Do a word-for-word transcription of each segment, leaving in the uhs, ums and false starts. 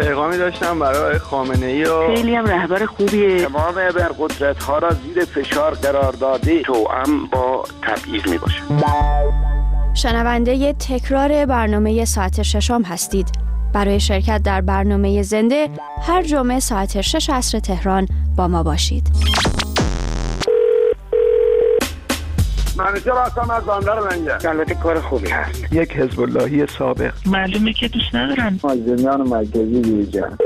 پیغامی داشتم برای خامنه‌ای و خیلی هم رهبر خوبیه. تمام ابرقدرت‌ها را زیر فشار قرار داده، توأم با تبعیض میباشه. شنونده تکرار برنامه ساعت ششم هستید. برای شرکت در برنامه زنده هر جمعه ساعت شش عصر تهران با ما باشید. منیجر هستم از بندر منگه. البته کار خوبی هست. یک حزب اللهی سابق. معلومه که دوست ندارن. مازنیان مرکزی بیرجن.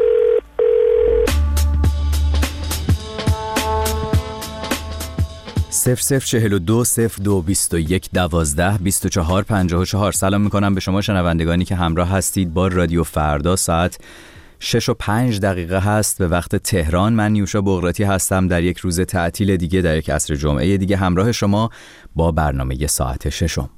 صفر صفر چهل و دو صفر دو بیست و یک دوازده بیست و چهار پنجاه و چهار. سلام میکنم به شما شنوندگانی که همراه هستید با رادیو فردا. ساعت شش و پنج دقیقه هست به وقت تهران. من نیوشا بغراتی هستم در یک روز تعطیل دیگه، در یک عصر جمعه دیگه همراه شما با برنامه ساعت ششم.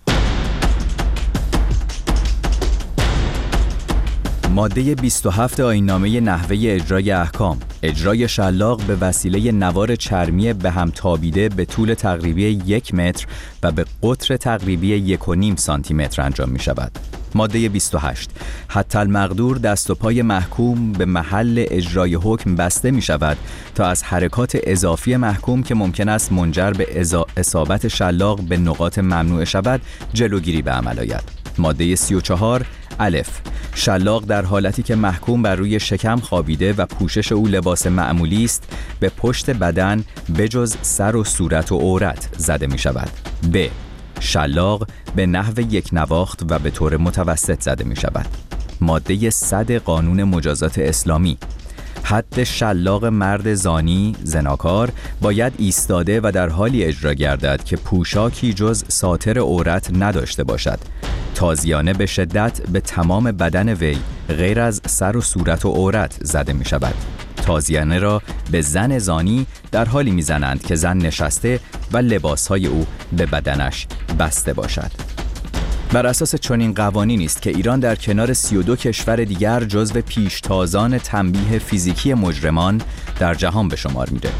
ماده بیست و هفت آیین‌نامه نحوه اجرای احکام: اجرای شلاق به وسیله نوار چرمی به هم تابیده به طول تقریبی یک متر و به قطر تقریبی یک و نیم سانتی متر انجام می شود. ماده بیست و هشت حتی المقدور دست و پای محکوم به محل اجرای حکم بسته می شود تا از حرکات اضافی محکوم که ممکن است منجر به اصابت شلاق به نقاط ممنوع شود جلوگیری به عمل آید. ماده سی و چهار الف شلاق در حالتی که محکوم بر روی شکم خوابیده و پوشش او لباس معمولی است به پشت بدن بجز سر و صورت و عورت زده می شود. ب شلاق به نحو یک نواخت و به طور متوسط زده می شود. ماده صد قانون مجازات اسلامی: حد شلاق مرد زانی زناکار باید ایستاده و در حالی اجرا گردد که پوشاکی جز ساتر عورت نداشته باشد. تازیانه به شدت به تمام بدن وی غیر از سر و صورت و عورت زده می شود. تازیانه را به زن زانی در حالی می زنند که زن نشسته و لباسهای او به بدنش بسته باشد. بر اساس چنین قوانینی است که ایران در کنار سی و دو کشور دیگر جزو پیشتازان تنبیه فیزیکی مجرمان در جهان به شمار میره.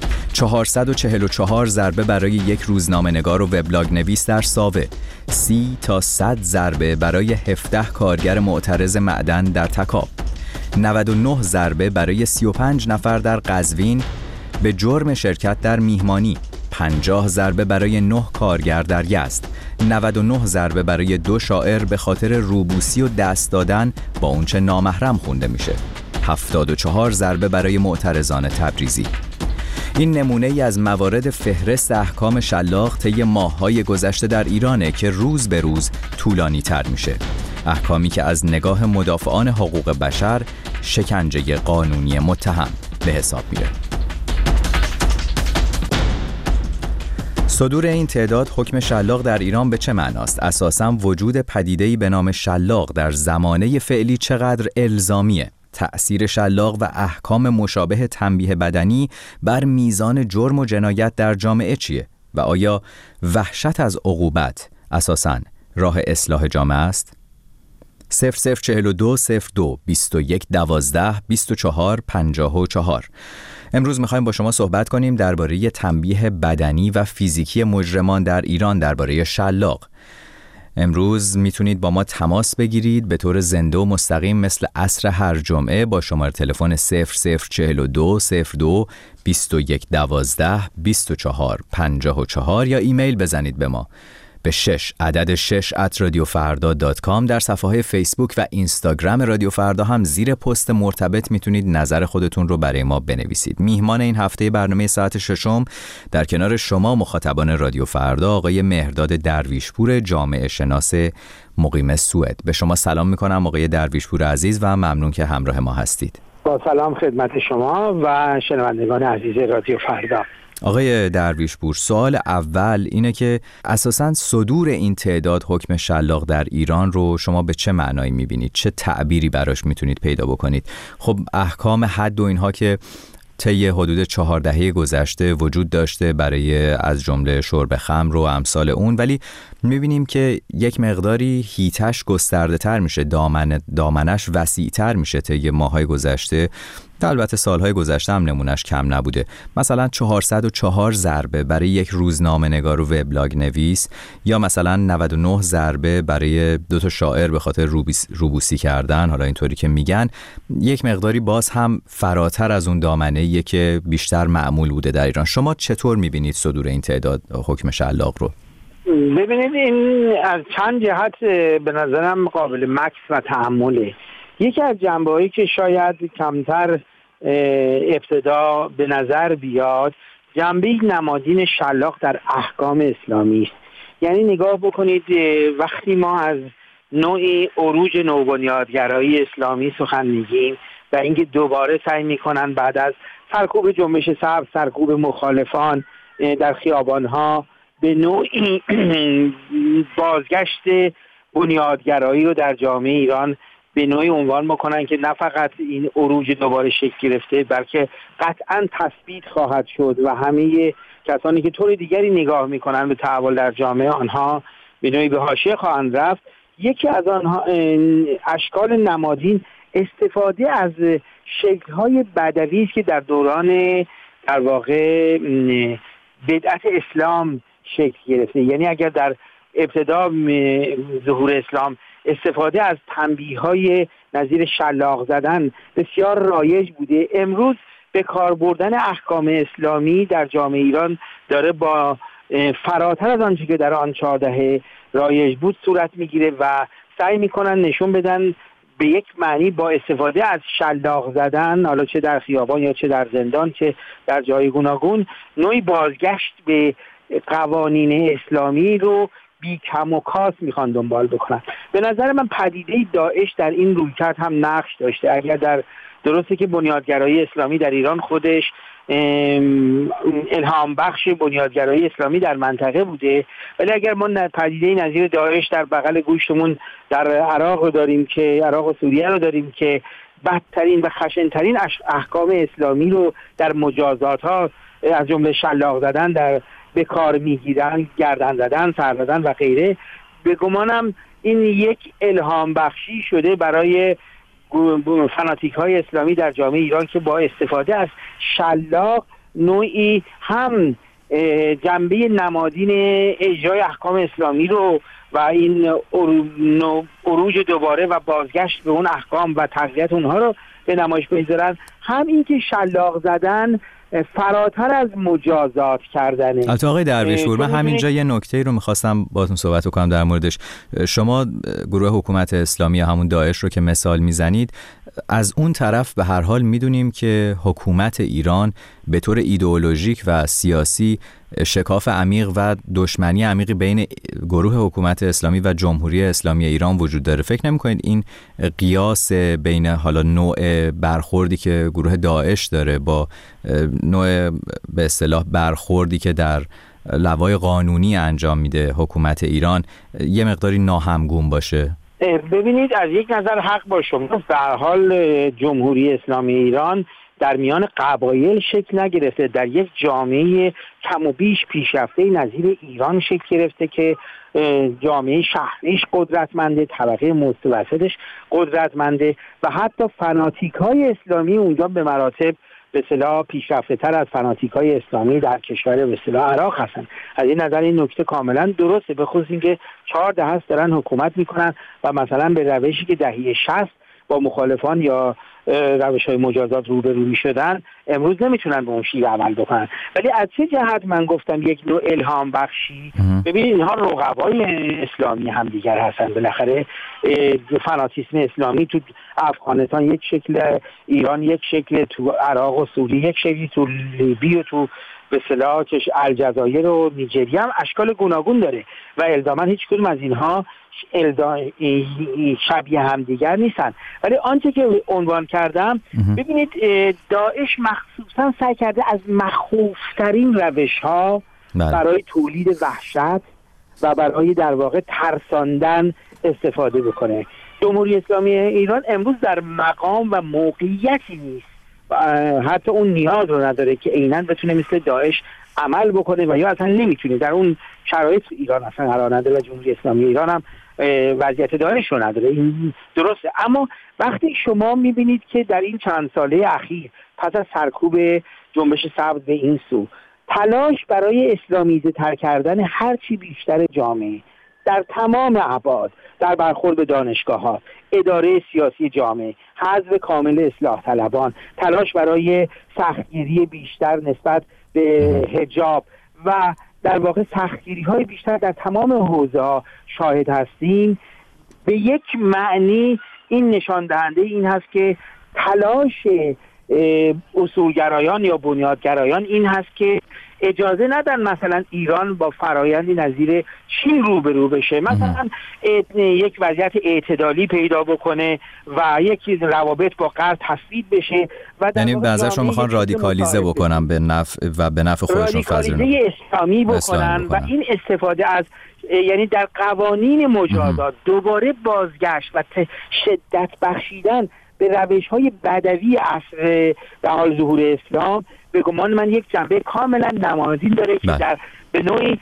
چهارصد و چهل و چهار ضربه برای یک روزنامه‌نگار و وبلاگ نویس در ساوه، سی تا صد ضربه برای هفده کارگر معترض معدن در تکاب، نود و نه ضربه برای سی و پنج نفر در قزوین به جرم شرکت در میهمانی، پنجاه ضربه برای نه کارگر در یزد، نود و نه ضربه برای دو شاعر به خاطر روبوسی و دست دادن با اونچه نامحرم خونده میشه، هفتاد و چهار ضربه برای معترضان تبریزی. این نمونه ای از موارد فهرست احکام شلاق طی ماه‌های گذشته در ایرانه که روز به روز طولانی تر میشه. احکامی که از نگاه مدافعان حقوق بشر شکنجه قانونی متهم به حساب میره. صدور این تعداد حکم شلاق در ایران به چه معناست؟ اساساً وجود پدیده‌ای به نام شلاق در زمانه فعلی چقدر الزامیه؟ تأثیر شلاق و احکام مشابه تنبیه بدنی بر میزان جرم و جنایت در جامعه چیه؟ و آیا وحشت از عقوبت اساساً راه اصلاح جامعه است؟ صفر صفر چهل و دو صفر دو بیست و یک دوازده بیست و چهار پنجاه و چهار. امروز میخوایم با شما صحبت کنیم درباره تنبیه بدنی و فیزیکی مجرمان در ایران، درباره شلاق. امروز میتونید با ما تماس بگیرید به طور زنده و مستقیم مثل عصر هر جمعه با شماره تلفن صفر صفر چهل و دو صفر دو بیست و یک دوازده بیست و چهار پنجاه و چهار یا ایمیل بزنید به ما به شش عدد شش ات رادیو فردا دات کام. در صفحه های فیسبوک و اینستاگرام رادیو فردا هم زیر پست مرتبط میتونید نظر خودتون رو برای ما بنویسید. میهمان این هفته برنامه ساعت ششم در کنار شما مخاطبان رادیو فردا آقای مهرداد درویشپور، جامعه شناس مقیم سوئد. به شما سلام میکنم آقای درویشپور عزیز و ممنون که همراه ما هستید. با سلام خدمت شما و شنوندگان عزیز رادیو فردا. آقای درویشپور، سوال اول اینه که اساساً صدور این تعداد حکم شلاق در ایران رو شما به چه معنایی میبینید؟ چه تعبیری براش میتونید پیدا بکنید؟ خب احکام حد و اینها که طی حدود چهار دهه گذشته وجود داشته برای از جمله شرب خمر و امثال اون، ولی میبینیم که یک مقداری هیتش گسترده تر میشه، دامن دامنش وسیع تر میشه طی ماهای گذشته البته سالهای گذشته هم نمونش کم نبوده. مثلا چهارصد و چهار ضربه برای یک روزنامه نگار و وبلاگ نویس، یا مثلا نود و نه ضربه برای دو تا شاعر به خاطر روبوسی کردن، حالا اینطوری که میگن، یک مقداری باز هم فراتر از اون دامنه‌ایه که بیشتر معمول بوده در ایران. شما چطور میبینید صدور این تعداد حکم شلاق رو؟ ببینید این از چند جهت به نظرم قابل مکث و تأمله. یکی از جنبه‌هایی که شاید کمتر ابتدا به نظر بیاد، جنبه نمادین شلاق در احکام اسلامی است. یعنی نگاه بکنید وقتی ما از نوعی عروج نوبنیادگرایی اسلامی سخن میگیم و اینکه دوباره سعی میکنن بعد از سرکوب جنبش سبز، سرکوب مخالفان در خیابانها، به نوعی بازگشت بنیادگرایی رو در جامعه ایران به نوعی عنوان بکنن که نه فقط این عروج دوباره شکل گرفته بلکه قطعاً تثبیت خواهد شد و همه کسانی که طور دیگری نگاه میکنن به تحول در جامعه آنها به نوعی به حاشیه خواهند رفت. یکی از آنها اشکال نمادین استفاده از شکل‌های بدوی است که در دوران در واقع بدعت اسلام شکل گرفته. یعنی اگر در ابتدا ظهور اسلام استفاده از تنبیه‌های نظیر شلاق زدن بسیار رایج بوده، امروز به کار بردن احکام اسلامی در جامعه ایران داره با فراتر از آنچه که در آن چهار دهه رایج بود صورت میگیره و سعی میکنن نشون بدن به یک معنی با استفاده از شلاق زدن، حالا چه در خیابان یا چه در زندان چه در جای گوناگون، نوعی بازگشت به قوانین اسلامی رو بی کم و کاس میخوان دنبال بکنن. به نظر من پدیده داعش در این رویکرد هم نقش داشته. اگر در درسته که بنیادگرایی اسلامی در ایران خودش الهام بخش بنیادگرایی اسلامی در منطقه بوده، ولی اگر ما پدیده نظیر داعش در بغل گوشتمون در عراق رو داریم که عراق و سوریه رو داریم که بدترین و خشنترین احکام اسلامی رو در مجازات ها از جمله شلاق زدن در به کار میگیرن، گردن زدن، سر زدن و غیره، به گمانم این یک الهام بخشی شده برای فناتیک های اسلامی در جامعه ایران که با استفاده از شلاق نوعی هم جنبه نمادین اجرای احکام اسلامی رو و این عروج دوباره و بازگشت به اون احکام و تقویت اونها رو به نمایش بگذارن، هم این که شلاق زدن فراتر از مجازات کردنه. البته آقای درویشپور، من همینجا یه نکته رو میخواستم باهاتون صحبت کنم در موردش. شما گروه حکومت اسلامی یا همون داعش رو که مثال میزنید، از اون طرف به هر حال میدونیم که حکومت ایران به طور ایدئولوژیک و سیاسی شکاف عمیق و دشمنی عمیقی بین گروه حکومت اسلامی و جمهوری اسلامی ایران وجود داره. فکر نمی‌کنید این قیاس بین حالا نوع برخوردی که گروه داعش داره با نوع به اصطلاح برخوردی که در لوای قانونی انجام میده حکومت ایران یه مقداری ناهمگون باشه؟ ببینید، از یک نظر حق با شما. در حال جمهوری اسلامی ایران در میان قبایل شکل نگرفته، در یک جامعه کم و بیش پیشرفته نظیر ایران شکل گرفته که جامعه شهریش قدرتمنده، طبقه متوسطش قدرتمنده و حتی فناتیک های اسلامی اونجا به مراتب به اصطلاح پیشرفته تر از فناتیک های اسلامی در کشور به اصطلاح عراق هستن. از این نظر این نکته کاملا درسته، به خصوص اینکه چهار دهه است دارن حکومت میکنن و مثلا به روشی که دهه شصت با مخالفان یا روش های مجازات روبرو میشدن امروز نمیتونن به اون شیوه عمل بکنن. ولی از چه جهت من گفتم یک نوع الهام بخشی؟ ببینید اینها رقبای اسلامی هم دیگر هستن. بالاخره فناتیسم اسلامی تو افغانستان یک شکل، ایران یک شکل، تو عراق و سوریه یک شکلی، تو لیبی و تو به اصطلاح الجزایر و نیجریه هم اشکال گوناگون داره و الزاما هیچ کدوم از اینها شبیه هم دیگر نیستن. ولی آنچه که عنوان کردم، ببینید داعش مخصوصا سعی کرده از مخوفترین روش ها برای تولید وحشت و برای در واقع ترساندن استفاده بکنه. جمهوری اسلامی ایران امروز در مقام و موقعیتی نیست، حتی اون نیاز رو نداره که عیناً بتونه مثل داعش عمل بکنه و یا اصلا نمیتونه. در اون شرایط ایران اصلا قرار نداره و جمهوری اسلامی ایران هم وضعیت دارش رو نداره، این درسته. اما وقتی شما میبینید که در این چند ساله اخیر پس از سرکوب جنبش سبز به این سو تلاش برای اسلامیزه تر کردن هرچی بیشتر جامعه در تمام ابعاد، در برخورد به دانشگاه‌ها، اداره سیاسی جامعه، حذف کامل اصلاح طلبان، تلاش برای سختگیری بیشتر نسبت به حجاب و در واقع سختگیری‌های بیشتر در تمام حوزه‌ها شاهد هستیم، به یک معنی این نشان دهنده این هست که تلاش اصولگرایان یا بنیادگرایان این هست که اجازه ندن مثلا ایران با فرایندی نظیر چین روبرو بشه، مثلا یک وضعیت اعتدالی پیدا بکنه و یک روابط با غرب تثبیت بشه و یعنی بعضیشون میخوان رادیکالیزه بکنن به نفع و به نفع خودشون فضیلت رادیکالیزه اسلامی بکنن و این استفاده از یعنی در قوانین مجازات دوباره بازگشت و شدت بخشیدن به روش‌های بدوی عصر در حال ظهور اسلام به گمان من یک جنبه کاملا نمادین داره که در به نوعی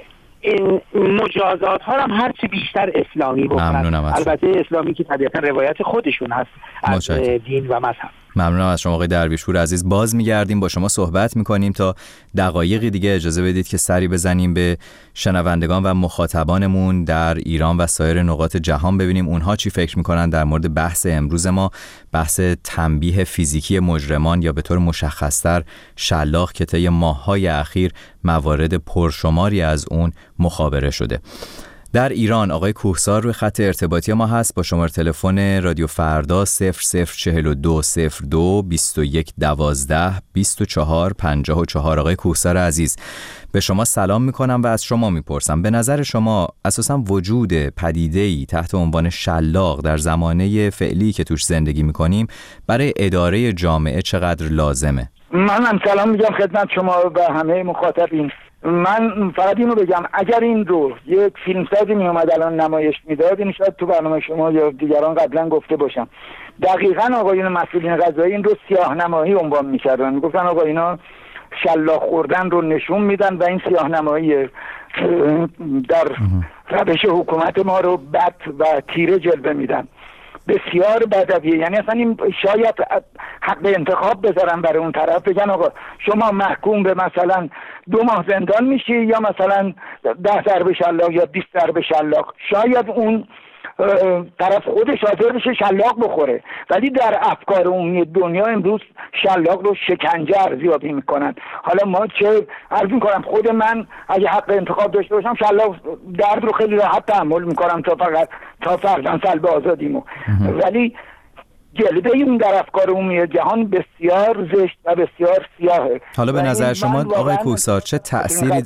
مجازات ها هم هرچی بیشتر اسلامی بکنن، البته اسلامی که طبیعتا روایت خودشون هست از دین و مذهب. ممنونم از شما آقای درویشپور عزیز. باز میگردیم با شما صحبت میکنیم تا دقایقی دیگه. اجازه بدید که سری بزنیم به شنوندگان و مخاطبانمون در ایران و سایر نقاط جهان، ببینیم اونها چی فکر میکنن در مورد بحث امروز ما، بحث تنبیه فیزیکی مجرمان یا به طور مشخصتر شلاق که طی ماه‌های اخیر موارد پرشماری از اون مخابره شده. در ایران آقای کوهسار روی خط ارتباطی ما هست با شماره تلفن رادیو فردا صفر صفر چهل و دو صفر دو بیست و یک دوازده بیست و چهار پنجاه و چهار. آقای کوهسار عزیز، به شما سلام میکنم و از شما میپرسم به نظر شما اساساً وجود پدیده‌ای تحت عنوان شلاق در زمانه فعلی که توش زندگی میکنیم برای اداره جامعه چقدر لازمه؟ من هم سلام میگم خدمت شما و همه مخاطبین. من فقط اینو بگم اگر این رو یک فیلمسازی می اومد الان نمایش میداد، این شاید تو برنامه شما یا دیگران قبلا گفته باشم، دقیقاً آقایون مسئولین قضایی این رو سیاه‌نمایی عنوان میکردن، میگفتن آقا اینا شلاق خوردن رو نشون میدن و این سیاه‌نمایی در روش حکومت ما رو بد و تیره جلوه میدن. بسیار بدویه، یعنی اصلا این شاید حق انتخاب بذارن برای اون طرف، بگن آقا شما محکوم به مثلا دو ماه زندان میشی یا مثلا ده ضربه شلاق یا بیست ضربه شلاق، شاید اون طرف خودش حاضر بشه شلاق بخوره، ولی در افکار عمومی دنیا امروز شلاق رو شکنجه ارزیابی میکنن. حالا ما چه عرض میکنم، خود من اگه حق انتخاب داشته باشم شلاق درد رو خیلی راحت تحمل میکنم تا فقط تا فردا سلب آزادیمو، ولی جلوه اون در افکار عمومی جهان بسیار زشت و بسیار سیاهه. حالا به نظر شما آقای کوهسار چه تأثیری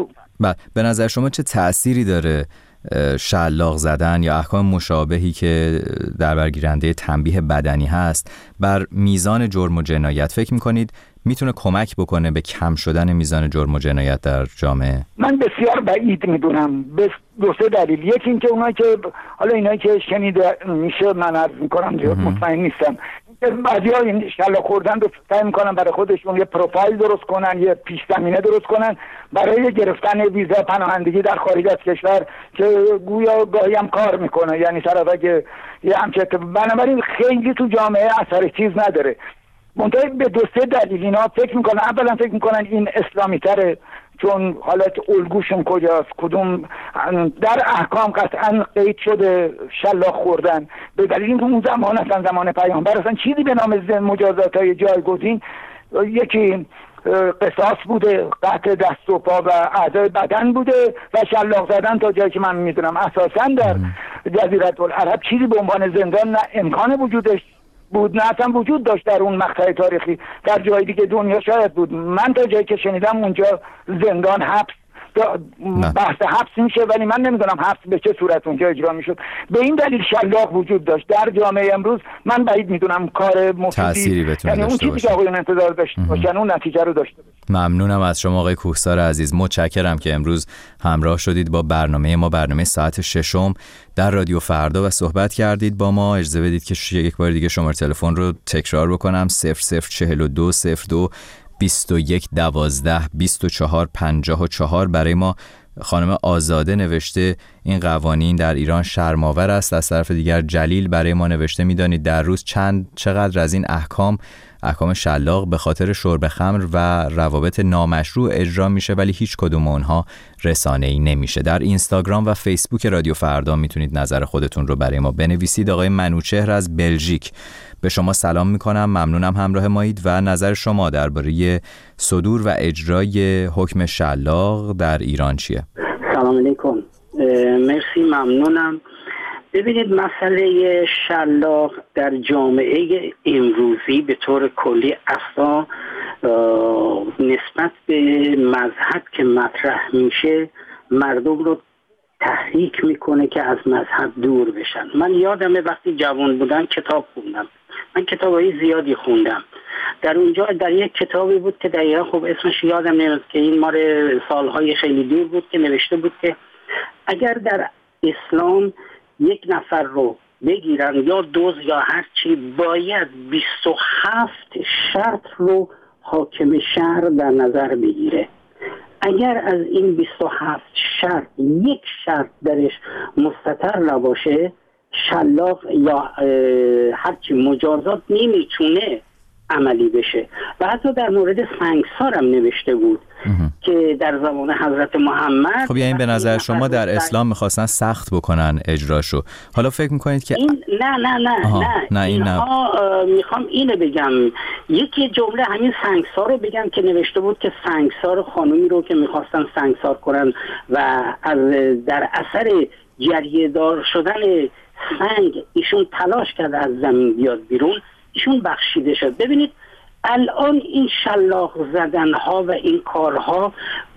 به نظر شما چه تأثیری داره شلاق زدن یا احکام مشابهی که در برگیرنده تنبیه بدنی هست بر میزان جرم و جنایت؟ فکر میکنید میتونه کمک بکنه به کم شدن میزان جرم و جنایت در جامعه؟ من بسیار بعید میدونم، به دو سه دلیل. یکی اینکه اونایی که حالا اینایی که شنیده میشه من عرض میکنم زیاد مطمئن نیستم، بعضی‌ها این شلاق خوردن رو سعی میکنن برای خودشون یه پروفایل درست کنن، یه پیش زمینه درست کنن برای گرفتن ویزا پناهندگی در خارج از کشور که گویا گاهی هم کار میکنه، یعنی طرف اگه یه همچه، بنابراین خیلی تو جامعه اثر چیز نداره. منتها به دو سه دلیل اینا فکر میکنن. اولا فکر میکنن این اسلامی تره، چون حالت الگوشون کجاست، کدوم در احکام قطعا قید شده شلاق خوردن، به دلیل اینکه اون زمان اصلا زمان پیامبر اصلا چیزی به نام مجازات های جایگزین، یکی قصاص بوده، قطع دست و پا و اعضای بدن بوده و شلاق زدن تا جایی که من میدونم اساسا در جزیره العرب چیزی به عنوان زندان نه امکان وجودش بود نه اصلا وجود داشت در اون مقطع تاریخی. در جای دیگه دنیا شاید بود، من تا جایی که شنیدم اونجا زندان حبس بحث حبس میشه، ولی من نمیدونم حبس به چه صورت اونجا اجرا میشد. به این دلیل شلاق وجود داشت. در جامعه امروز من بعید میدونم کار مفیدی، یعنی اون چیزی که آقایون انتظار داشته باشن اون نتیجه رو داشته باشه. ممنونم از شما آقای کوهسار عزیز، متشکرم که امروز همراه شدید با برنامه ما، برنامه ساعت ششم در رادیو فردا و صحبت کردید با ما. اجازه بدید که یک بار دیگه شماره تلفن رو تکرار بکنم: صفر صفر چهل و دو صفر دو بیست و یک دوازده بیست و چهار پنجاه و چهار. برای ما خانم آزاده نوشته این قوانین در ایران شرم‌آور است. از طرف دیگر جلیل برای ما نوشته می‌دانید در روز چند چقدر از این احکام احکام شلاق به خاطر شرب خمر و روابط نامشروع اجرا میشه ولی هیچ کدوم اونها رسانه‌ای نمیشه. در اینستاگرام و فیسبوک رادیو فردا میتونید نظر خودتون رو برای ما بنویسید. آقای منوچهر از بلژیک، به شما سلام میکنم، ممنونم همراه مایید و نظر شما درباره صدور و اجرای حکم شلاق در ایران چیه؟ سلام علیکم، مرسی، ممنونم. ببینید، مسئله شلاق در جامعه امروزی به طور کلی اصلا نسبت به مذهب که مطرح میشه مردم رو تحریک میکنه که از مذهب دور بشن. من یادمه وقتی جوان بودم کتاب خوندم، من کتابای زیادی خوندم. در اونجا در یک کتابی بود که دقیقا خب اسمش یادم نمیاد که این مال سالهای خیلی دور بود که نوشته بود که اگر در اسلام یک نفر رو بگیرن یا دوز یا هر چی، باید بیست و هفت شرط رو حاکم شهر در نظر بگیره. اگر از این بیست و هفت شرط یک شرط درش مستتر نباشه، شلاق یا هر چی مجازات نمیتونه عملی بشه. و حتی در مورد سنگسار هم نوشته بود که در زمان حضرت محمد. خب یعنی به نظر شما در اسلام میخواستن سخت بکنن اجراشو. حالا فکر میکنید که این نه نه نه آها. نه, نه این اینها میخوام اینو بگم، یکی جمله همین سنگسار رو بگم که نوشته بود که سنگسار خانومی رو که میخواستن سنگسار کنن و از در اثر جریه دار شدن سنگ ایشون تلاش کرده از زمین بیاد بیرون، ایشون بخشیده شد. ببینید الان این شلاق زدن ها و این کارها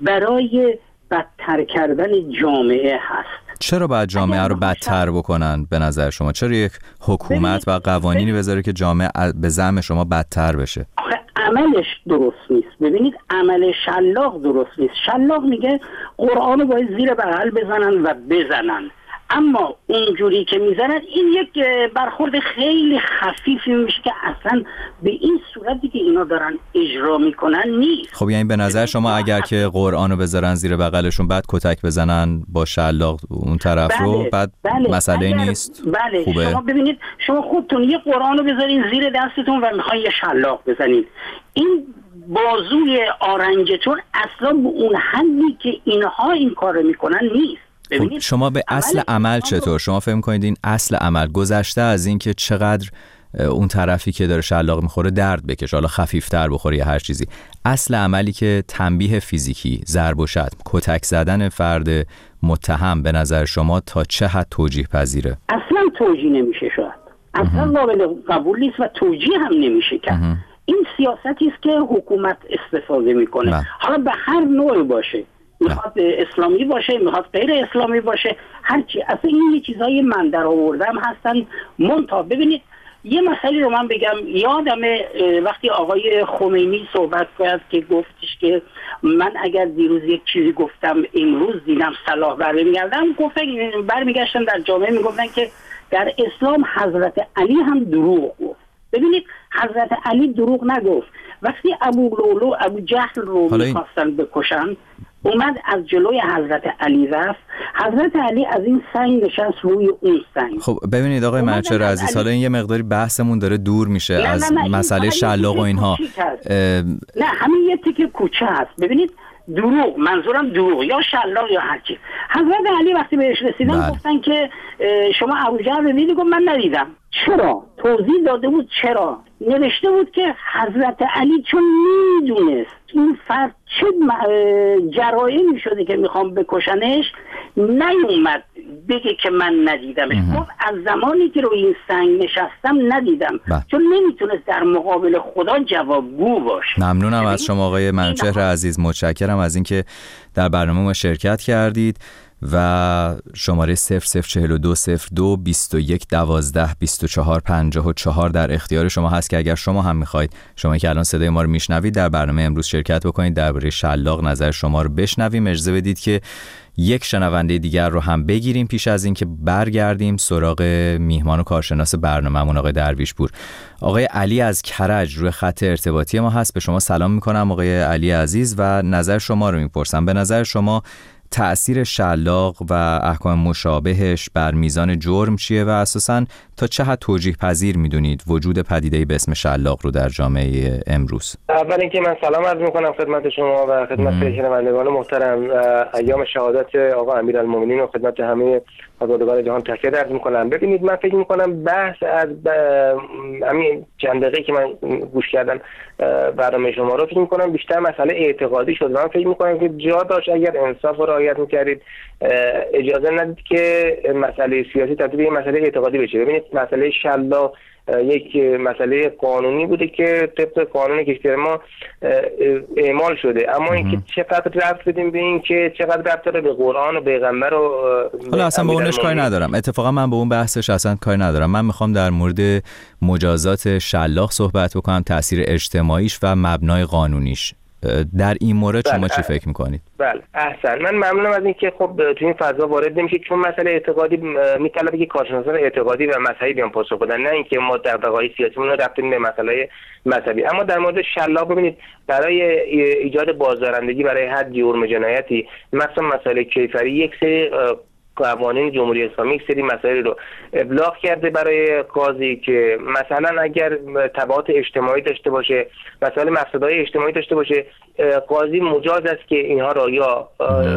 برای بدتر کردن جامعه هست. چرا باید جامعه رو بدتر بکنن به نظر شما؟ چرا یک حکومت و قوانینی بذاره که جامعه به زعم شما بدتر بشه؟ آخه عملش درست نیست. ببینید عمل شلاق درست نیست. شلاق میگه قرآن رو باید زیر بغل بزنن و بزنن، اما اونجوری که میزنن این یک برخورد خیلی خفیفی میشه که اصلا به این صورتی که اینا دارن اجرا میکنن نیست. خب یعنی به نظر شما اگر که قرآن رو بذارن زیر بغلشون بعد کتک بزنن با شلاق اون طرف بله، رو بعد بله، مسئله اگر نیست؟ بله خوبه. شما ببینید، شما خودتون یه قرآن رو بذارین زیر دستتون و میخواین یه شلاق بزنین، این بازوی آرنجتون اصلا به اون حدی که اینها این کار میکنن نیست. خب شما به اصل عمل چطور؟ شما فهم کنید این اصل عمل گذشته از این که چقدر اون طرفی که داره شلاق میخوره درد بکشه، حالا خفیفتر بخوره یا هر چیزی، اصل عملی که تنبیه فیزیکی، ضرب و شتم، کتک زدن فرد متهم به نظر شما تا چه حد توجیه پذیره؟ اصلا توجیه نمیشه، شاید اصلا قابل قبول نیست و توجیه هم نمیشه کرد. این سیاستی است که حکومت استفاده میکنه، نه. حالا به هر نوعی باشه، میخواد اسلامی باشه، میخواد غیر اسلامی باشه، هرچی. اصلا این یه چیزای من در آوردم هستن. منتها ببینید یه مسئله رو من بگم، یادم وقتی آقای خمینی صحبت کرد که گفتش که من اگر دیروز یک چیزی گفتم امروز دیدم صلاح برمیگردم، گفتن برمیگشتن در جامعه میگفتن که در اسلام حضرت علی هم دروغ گفت. ببینید حضرت علی دروغ نگفت. وقتی ابو لولو ابو جهل رو میخواستن بکشن، اومد از جلوی حضرت علی رفت، حضرت علی از این سنگ نشست روی اون سنگ. خب ببینید آقای منوچهر عزیز، حالا این یه مقداری بحثمون داره دور میشه نه از نه نه مسئله شلاق و اینها. اه... نه همین یه تیکه کوچه هست. ببینید دروغ، منظورم دروغ یا شلاق یا هر چی. حضرت علی وقتی بهش رسیدن بله. گفتن که شما ابوجهل رو دیدی؟ گفت من ندیدم. چرا؟ توضیح داده بود چرا. نوشته بود که حضرت علی چون میدونست این فرد چه جرائمی شده که میخوام بکشنش، نیومد بگه که من ندیدمش. گفت از زمانی که روی این سنگ نشستم ندیدم با. چون نمیتونست در مقابل خدا جوابگو باشه. ممنونم از شما آقای منوچهر عزیز، متشکرم از اینکه در برنامه ما شرکت کردید و شماره صفر صفر چهل و دو صفر دو بیست و یک دوازده بیست و چهار پنجاه و چهار در اختیار شما هست که اگر شما هم میخواید، شما که الان صدای ما رو میشنوید، در برنامه امروز شرکت بکنید، درباره شلاق نظر شما رو بشنویم. اجازه بدید که یک شنونده دیگر رو هم بگیریم پیش از اینکه برگردیم سراغ میهمان و کارشناس برنامه‌مون آقای درویشپور. آقای علی از کرج روی خط ارتباطی ما هست. به شما سلام میکنم آقای علی عزیز و نظر شما رو میپرسم. به نظر شما تأثیر شلاق و احکام مشابهش بر میزان جرم چیه و اساساً تا چه حد توجیه پذیر میدونید وجود پدیده‌ای به اسم شلاق رو در جامعه امروز؟ اول اینکه من سلام عرض میکنم خدمت شما و خدمت شنوندگان محترم. ایام شهادت آقا امیرالمومنین و خدمت همه آزادگان جهان تکیه عرض میکنم. ببینید من فکر میکنم بحث از همین چند دقیقه که من گوش کردم برنامه شما رو فکر میکنم بیشتر مسئله اعتقادی شد. من فکر میکنم که جا داشت اگر انصاف رو رعایت میکردید اجازه ندید که مسئله سیاسی تبدیل به مسئله اعتقادی بشه. ببینید مسئله شلاق یک مسئله قانونی بوده که طبق قانون کشور ما اعمال شده، اما اینکه چقدر ربط بدیم به این که چقدر ربط داره به قرآن و پیغمبر و حالا اصلا به اونش کاری ندارم. اتفاقا من به اون بحثش اصلا کاری ندارم. من میخوام در مورد مجازات شلاق صحبت بکنم، تأثیر اجتماعیش و مبنای قانونیش. در این مورد شما چی فکر میکنید؟ بله احسن، من ممنونم از اینکه خب تو این فضا وارد نمیشه، چون مسئله اعتقادی میطلبه که کارشناسان اعتقادی و مذهبی بیان پاسخ بدن، نه اینکه ما دغدغه‌های سیاسیمون رو ربطیم به مسئله مذهبی. اما در مورد شلاق ببینید، برای ایجاد بازدارندگی برای هر جرم جنایتی، مثلا مسئله کیفری، یک سری قوانین جمهوری اسلامی یک سری مسائل رو ابلاغ کرده برای قاضی که مثلا اگر تبعات اجتماعی داشته باشه، مسائل مفسدهای اجتماعی داشته باشه، قاضی مجاز است که اینها را یا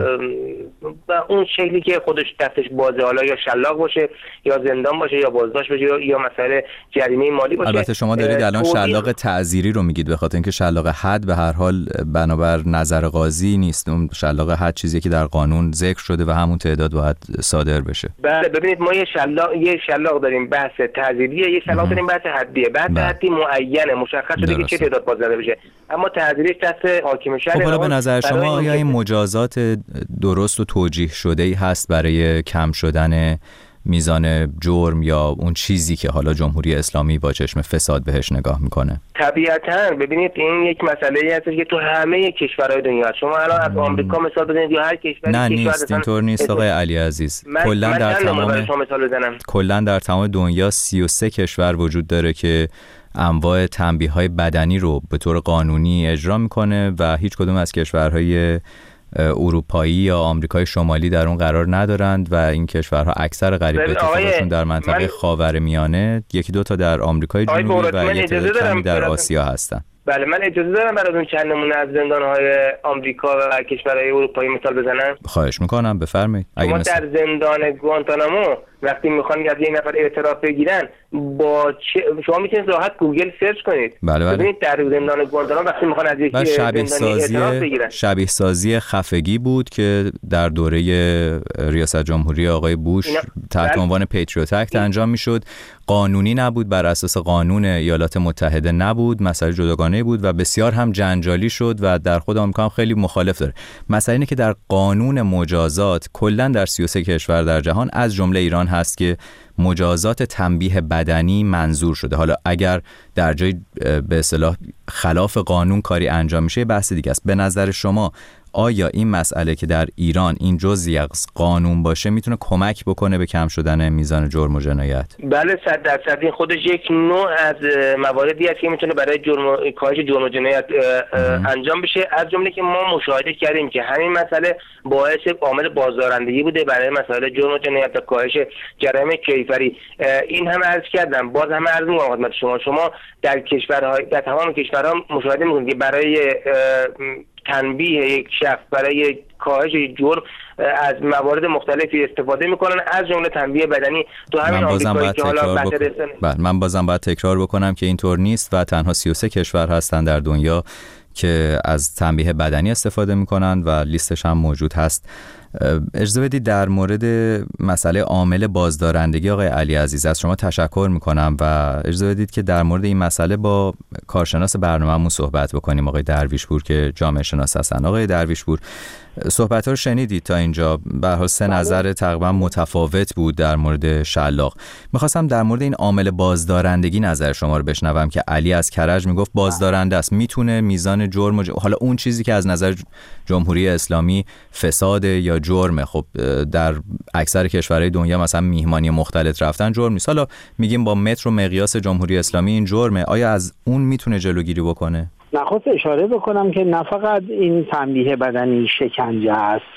اون شکلی که خودش دستش بازه، حالا یا شلاق باشه یا زندان باشه یا بازداشت باشه یا مسئله جریمه مالی باشه. البته شما دارید الان شلاق تعزیری رو میگید، به خاطر اینکه شلاق حد به هر حال بنابر نظر قاضی نیست. اون شلاق حد چیزی که در قانون ذکر شده و همون تعداد باید صادر بشه. بله ببینید، ما یه شلاق یه شلاق داریم بحث تعزیریه، یه شلاق داریم بحث حدیه. بحث حدی معینه، مشخص شده که چه تعداد بازداشت بشه، اما تعزیریش دست حاکم شهر. خب حالا به نظر شما آیا این مجازات درست و توجیه شده ای هست برای کم شدن میزان جرم یا اون چیزی که حالا جمهوری اسلامی با چشم فساد بهش نگاه میکنه؟ طبیعتاً ببینید این یک مسئله هست که تو همه کشورهای دنیا، شما الان از آمریکا مثال بزنید یا هر کشوری، نه نیست، اینطور نیست آقای علی عزیز. کلا در تمام کلا در تمام دنیا سی و سه کشور وجود داره که انواع تنبیه‌های بدنی رو به طور قانونی اجرا میکنه و هیچ کدوم از کشورهای اروپایی یا آمریکای شمالی در اون قرار ندارند و این کشورها اکثر قریب به اتفاقشون در منطقه خاورمیانه، یکی دو تا در آمریکای جنوبی و یک کمی در آسیا هستن. بله من اجازه دارم براتون چند نمونه از زندان‌های آمریکا و کشورهای اروپایی مثال بزنم؟ خواهش میکنم بفرمایید. شما در زندان گوانتانامو وقتی میخوان از یک نفر اعتراف بگیرن، با چه... شما میتونید راحت گوگل سرچ کنید. بله بله. ببینید در زندان گوانتانامو وقتی میخوان از یک زندانی اعتراف بگیرن، شبیه سازی خفگی بود که در دوره ریاست جمهوری آقای بوش اینا... تحت عنوان پیتریوت اکت انجام میشد. قانونی نبود، بر اساس قانون ایالات متحده نبود، مسئله جداگانه بود و بسیار هم جنجالی شد و در خود آمریکا هم خیلی مخالف داره. مسئله اینه که در قانون مجازات کلا در سی و سه کشور در جهان از جمله ایران هست که مجازات تنبیه بدنی منظور شده. حالا اگر در جای به اصطلاح خلاف قانون کاری انجام میشه بحث دیگه است. به نظر شما آیا این مسئله که در ایران این جزئی از قانون باشه میتونه کمک بکنه به کم شدن میزان جرم و جنایت؟ بله صد درصد. این خودش یک نوع از مواردی است که میتونه برای جرم کاهش جرم و جنایت انجام بشه، از جمله که ما مشاهده کردیم که همین مسئله باعث عامل بازدارندگی بوده برای مسائل جرم و جنایت و کاهش جرایم کیفری. این هم عرض کردم، باز هم عرض می‌کنم خدمت شما، شما در کشورهای در تمام کشورها مشاهده می‌کنید که برای تنبیه یک شخص، برای کاهش جرم از موارد مختلفی استفاده میکنن، از جمله تنبیه بدنی. تو همین آمریکایی که حالا بحث بله من بازم باید تکرار بکنم که اینطور نیست و تنها سی و سه کشور هستن در دنیا که از تنبیه بدنی استفاده میکنن و لیستش هم موجود هست. اجازه بدید در مورد مسئله عامل بازدارندگی آقای علی عزیز از شما تشکر میکنم و اجازه بدید که در مورد این مسئله با کارشناس برنامه‌مون صحبت بکنیم، آقای درویشپور که جامعه شناس هستن. آقای درویشپور، صحبت‌ها رو شنیدید تا اینجا، به هر حال سه نظر تقریبا متفاوت بود در مورد شلاق. می‌خواستم در مورد این عامل بازدارندگی نظر شما رو بشنوم که علی از کرج میگفت بازدارنده است، میتونه میزان جرم و ج... حالا اون چیزی که از نظر جمهوری اسلامی فساد یا جرمه، خب در اکثر کشورهای دنیا مثلا میهمانی مختلط رفتن جرم نیست. حالا میگیم با متر و مقیاس جمهوری اسلامی این جرمه، آیا از اون میتونه جلوگیری بکنه؟ نخواست اشاره بکنم که نه فقط این تنبیه بدنی شکنجه است،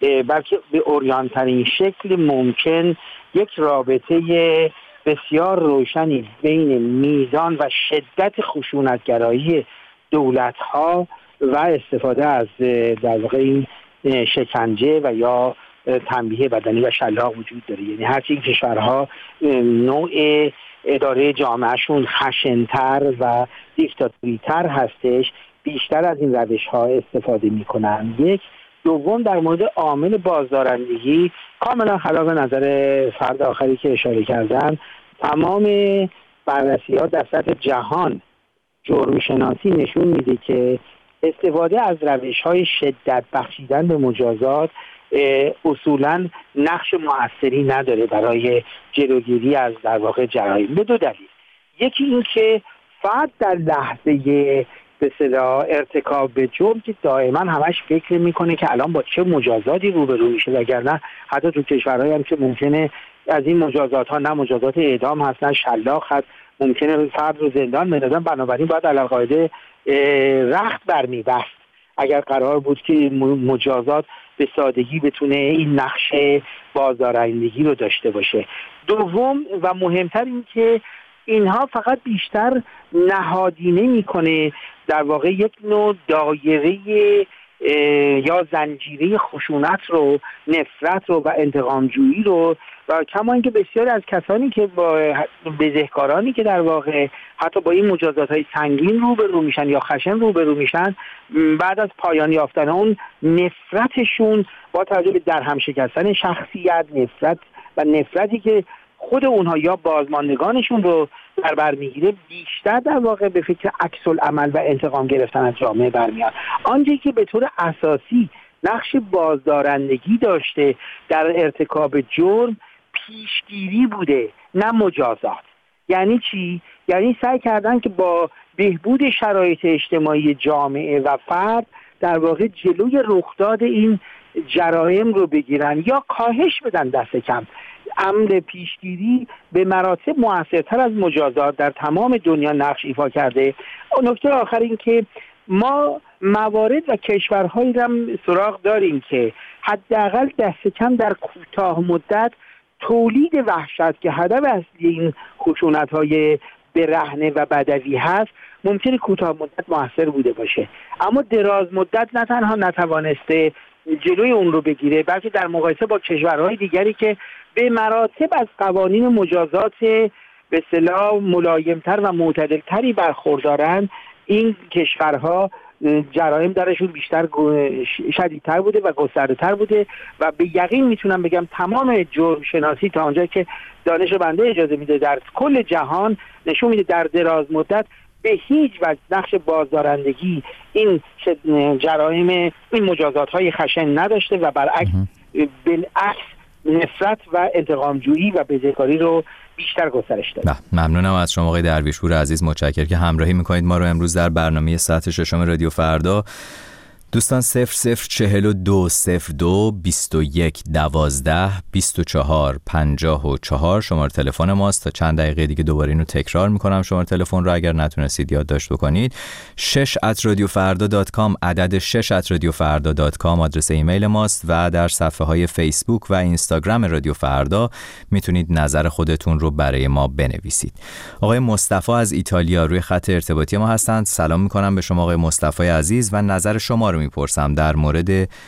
بلکه به عریان‌ترین شکل ممکن یک رابطه بسیار روشنی بین میزان و شدت خشونتگرایی دولت‌ها و استفاده از در واقع این شکنجه و یا تنبیه بدنی و شلاق وجود داره. یعنی هرچی این کشورها نوع اداره جامعهشون خشن‌تر و دیکتاتوری‌تر هستش، بیشتر از این روش‌ها استفاده می‌کنن. یک دوم، در مورد عامل بازدارندگی کاملا خلاف نظر فرد آخری که اشاره کردن، تمام بررسی‌ها در سطح جهان جرم شناسی نشون میده که استفاده از روش‌های شدت بخشیدن به مجازات اصولاً نقش مؤثری نداره برای جلوگیری از در واقع جرایم، به دو دلیل. یکی این که فرد در لحظه به اصطلاح ارتکاب به جرم که دائما همش فکر میکنه که الان با چه مجازاتی روبرو میشه، وگرنه حتی تو کشورهایی هم که ممکنه از این مجازات ها نه مجازات اعدام هست نه شلاق هست، ممکنه فرد رو زندان بندازن، بنابراین باید علی‌القاعده رخت برمی‌بست اگر قرار بود که مجازات به سادگی بتونه این نقش بازدارندگی رو داشته باشه. دوم و مهمتر این که اینها فقط بیشتر نهادینه میکنه در واقع یک نوع دایره یا زنجیره خشونت رو، نفرت رو و انتقامجویی رو، و کما اینکه بسیاری از کسانی که با بزهکارانی که در واقع حتی با این مجازات‌های سنگین روبرو میشن یا خشن روبرو میشن، بعد از پایان یافتن اون نفرتشون با توجه به درهم شکستن شخصیت، نفرت و نفرتی که خود اونها یا بازماندگانشون رو در بر میگیره، بیشتر در واقع به فکر عکس العمل و انتقام گرفتن از جامعه برمیاد. آنچه که به طور اساسی نقش بازدارندگی داشته در ارتکاب جرم پیشگیری بوده نه مجازات. یعنی چی؟ یعنی سعی کردن که با بهبود شرایط اجتماعی جامعه و فرد در واقع جلوی رخداد این جرایم رو بگیرن یا کاهش بدن دست کم. امر پیشگیری به مراتب موثرتر از مجازات در تمام دنیا نقش ایفا کرده. و نکته آخر این که ما موارد و کشورهایی هم سراغ داریم که حداقل دست کم در کوتاه مدت تولید وحشت که هدف اصلی این خشونت‌های برهنه و بدوی هست ممکنه کوتاه مدت موثر بوده باشه، اما دراز مدت نه تنها نتوانسته جلوی اون رو بگیره، بلکه در مقایسه با کشورهای دیگری که به مراتب از قوانین مجازات به اصطلاح ملایمتر و معتدلتری برخوردارن، این کشورها جرایم درشون بیشتر شدیدتر بوده و گسترده‌تر بوده و به یقین میتونم بگم تمام جرم شناسی تا آنجا که دانش بنده اجازه میده در کل جهان نشون میده در دراز مدت به هیچ وجه نقش بازدارندگی این جرایم این مجازات‌های خشن نداشته و برعکس بالعکس نفرت و انتقامجویی و بزهکاری رو بیشتر گسترش داده. ممنونم از شما آقای درویشپور عزیز، متشکرم که همراهی میکنید ما رو امروز در برنامه ساعت ششم رادیو فردا. دوستان صفر صفر چهل و دو صفر دو بیست و یک دوازده بیست و چهار پنجاه و چهار شماره تلفن ماست. تا چند دقیقه دیگه دوباره اینو تکرار میکنم شماره تلفن رو اگر نتونستید یادداشت بکنید. شش ات رادیو فردا دات کام، عدد شش ات رادیو فردا دات کام آدرس ایمیل ماست و در صفحه های فیسبوک و اینستاگرام رادیو فردا میتونید نظر خودتون رو برای ما بنویسید. آقای مصطفی از ایتالیا روی خط ارتباطی ما هستند. سلام میکنم به شما آقای مصطفی عزیز و نظر شما رو میپرسم در مورد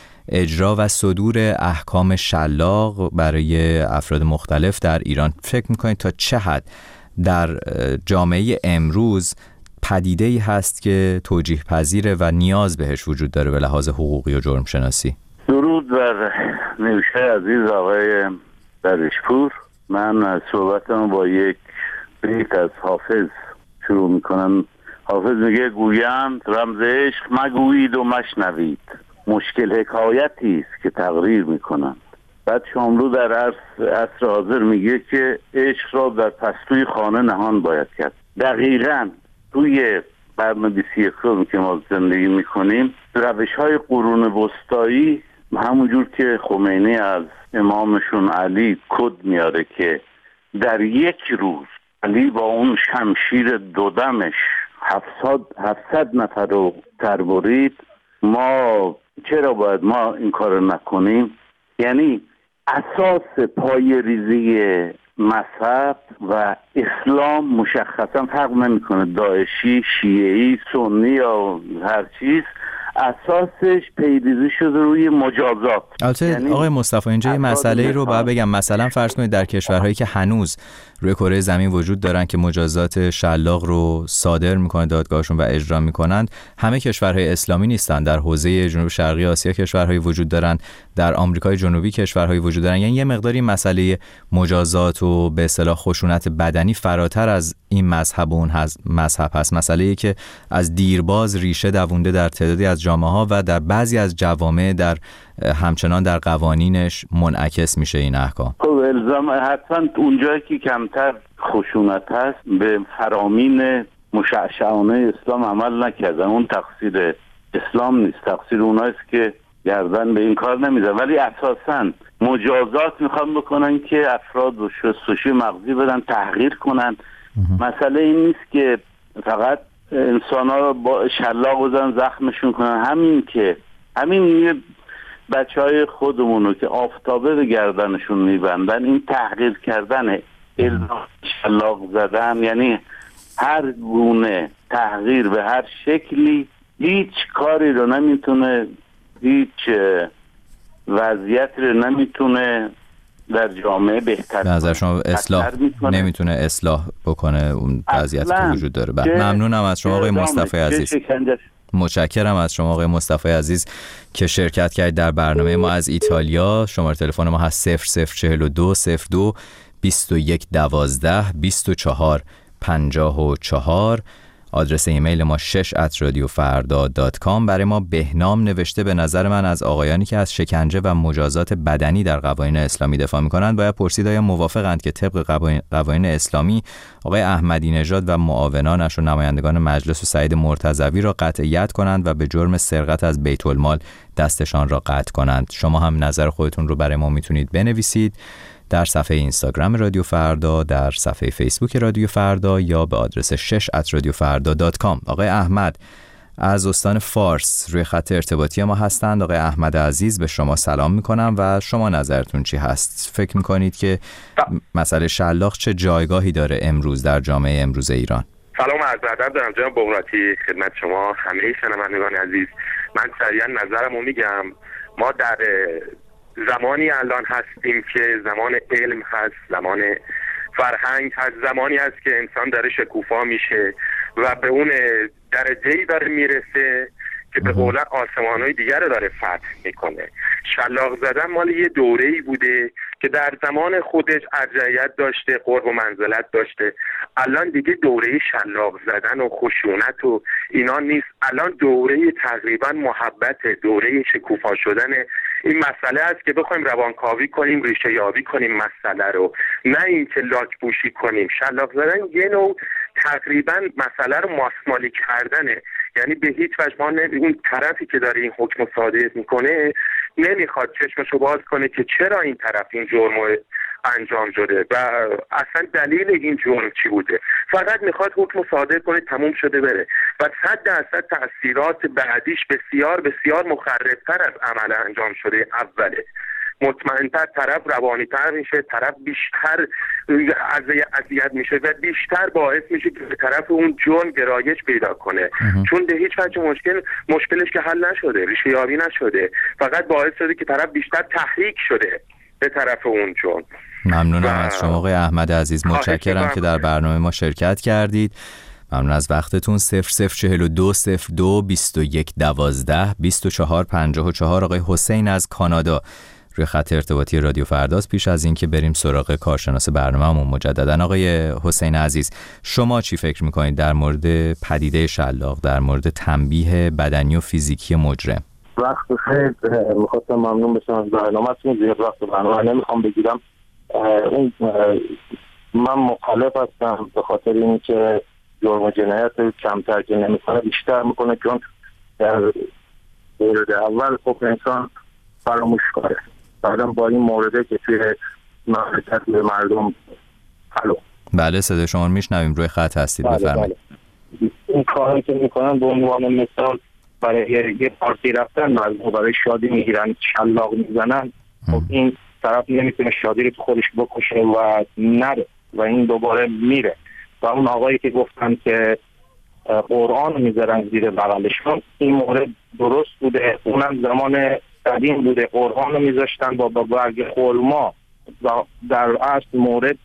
اجرا و صدور احکام شلاق برای افراد مختلف در ایران. فکر میکنید تا چه حد در جامعه امروز پدیده‌ای هست که توجیه پذیره و نیاز بهش وجود داره به لحاظ حقوقی و جرم شناسی؟ درود بر نوشه عزیز آقای درویشپور. من صحبتم با یک بیت از حافظ شروع میکنم. حافظ میگه گویند رمز عشق مگویید و مشنوید، مشکل حکایتی است که تقریر میکنند. بعد شاملو در عصر حاضر میگه که عشق را در پستوی خانه نهان باید کرد. دقیقاً توی قرن بیست و یکم که ما زندگی میکنیم روش های قرون وسطایی همونجور که خمینی از امامشون علی کد میاره که در یک روز علی با اون شمشیر دودمش هفتصد نفر رو تربرید، ما چرا باید ما این کار نکنیم؟ یعنی اساس پای ریزی مذهب و اسلام مشخصا فرق نمیکنه، داعشی، شیعی، سنی یا هر چیز، اساسش پیریزی شده روی مجازات. البته یعنی آقای مصطفی اینجا یه مسئله رو باید بگم، مثلا فرض کنید در کشورهایی که هنوز روی کره زمین وجود دارن که مجازات شلاق رو صادر میکنه دادگاهشون و اجرا میکنند، همه کشورهای اسلامی نیستن. در حوزه جنوب شرقی آسیا کشورهایی وجود دارن، در آمریکای جنوبی کشورهایی وجود دارن. یعنی یه مقداری مسئله مجازات و به اصطلاح خشونت بدنی فراتر از این مذهب و اون مذهب هست. مسئله‌ای که از دیرباز ریشه دوونده در تعدادی از جامعه‌ها و در بعضی از جوامع در همچنان در قوانینش منعکس میشه این احکام. خب الزام حتما اونجایی که کمتر خشونت هست به فرامین مشعشعانه اسلام عمل نکردن، اون تقصیر اسلام نیست، تقصیر اوناییست که گردن به این کار نمیزن. ولی اساساً مجازات میخوان بکنن که افراد رو شستشوی مغزی بدن، تحقیر کنن. مسئله این نیست که فقط انسان ها رو با شلاق بزن زخمشون کنن. همین که همین بچه های خودمونو که آفتابه به گردنشون میبندن، این تحقیر کردن، الزام شلاق زدن، یعنی هر گونه تحقیر به هر شکلی هیچ کاری رو نمیتونه، هیچ وضعیتی رو نمیتونه در جامعه بهتر به نظر شما اصلاح نمیتونه اصلاح بکنه اون وضعیتی که وجود داره. ممنونم از شما آقای مصطفی عزیز. متشکرم از شما آقای مصطفی عزیز که شرکت کردید در برنامه ما از ایتالیا. شماره تلفن ما هست صفر صفر چهل و دو صفر دو بیست و یک دوازده بیست و چهار پنجاه و چهار. آدرس ایمیل ما شش ات رادیو فردا دات کام. برای ما بهنام نوشته به نظر من از آقایانی که از شکنجه و مجازات بدنی در قوانین اسلامی دفاع می‌کنند باید پرسید آیا موافقند که طبق قوانین اسلامی آقای احمدی نژاد و معاونانش و نمایندگان مجلس و سعید مرتضوی را قطعیت کنند و به جرم سرقت از بیت المال دستشان را قطع کنند. شما هم نظر خودتون رو برای ما میتونید بنویسید در صفحه اینستاگرام رادیو فردا، در صفحه فیسبوک رادیو فردا یا به آدرس شش ات رادیو فردا دات کام. آقای احمد از استان فارس روی خط ارتباطی ما هستند. آقای احمد عزیز به شما سلام میکنم و شما نظرتون چی هست؟ فکر میکنید که مسئله شلاق چه جایگاهی داره امروز در جامعه امروز ایران؟ سلام و عرض ادب دارم جناب بغراتی خدمت شما همه شنوندگان عزیز. من سریعا نظرمو میگم. ما در زمانی الان هستیم که زمان علم هست، زمان فرهنگ هست، زمانی هست که انسان داره شکوفا میشه و به اون درجه‌ای داره میرسه که به قول آسمان‌های دیگر رو داره فتح میکنه. شلاق زدن مال یه دوره‌ای بوده که در زمان خودش ارجحیت داشته، قرب و منزلت داشته. الان دیگه دوره شلاق زدن و خشونت و اینا نیست. الان دوره تقریبا محبت، دوره شکوفا شدن این مسئله است که بخوایم روانکاوی کنیم، ریشه یابی کنیم مسئله رو، نه اینکه لاک پوشی کنیم. شلاق زدن یه نوع تقریبا مسئله رو ماسمالی کردنه. یعنی به هیچ وجه ما اون طرفی که داره این حکم صادر میکنه نمیخواد چشمشو باز کنه که چرا این طرف این جرم انجام شده و اصلا دلیل این جرم چی بوده. فقط میخواد حکم صادر کنه، تموم شده بره و صد درصد تأثیرات بعدیش بسیار بسیار مخربتر از عمل انجام شده اوله. مطمئن‌تر طرف روانی‌تر میشه، طرف بیشتر اذیت میشه و بیشتر باعث میشه که به طرف اون جرم گرایش پیدا کنه. چون به هیچ وجه مشکل مشکلش که حل نشده، ریشه یابی نشده، فقط باعث شده که طرف بیشتر تحریک شده به طرف اون جرم. ممنونم از شما آقای احمد عزیز. متشکرم که در برنامه ما شرکت کردید. ممنون از وقتتون. صفر صفر چهل و دو صفر دو بیست و یک دوازده بیست و چهار پنجاه و چهار. آقای حسین از کانادا روی خط ارتباطی رادیو فرداست. پیش از این که بریم سراغ کارشناس برنامه‌مون مجددا، آقای حسین عزیز شما چی فکر میکنید در مورد پدیده شلاق، در مورد تنبیه بدنی و فیزیکی مجرم؟ وقت بخیر. میخواستم ممنون بشم از برنامه‌تون. زیاد وقت برنامه نمیخوام بگیرم. اون من مخالف هستم به خاطر اینکه جرم و جنایت کمتر که نمیکنه بیشتر میکنه، چون در مورد اول خب انسان فراموش کاره، بعدم با این مورده که توی مملکت به مردم حلو. بله صدا شما میشنویم، روی خط هستید. بله بفرمایید. بله. این کاری که میکنن به عنوان مثال برای یه پارتی رفتن مردم برای شادی میگیرن، شلاق میزنن، خب این طرف نمیتونه شادی رو خودش بکشه و نره و این دوباره میره. و اون آقایی که گفتن که قرآن رو میذارن زیر بغلشون، این مورد درست بوده، اونم زمان قدیم بوده، قرآن رو میذاشتن با برگ خرما و در اصل مورد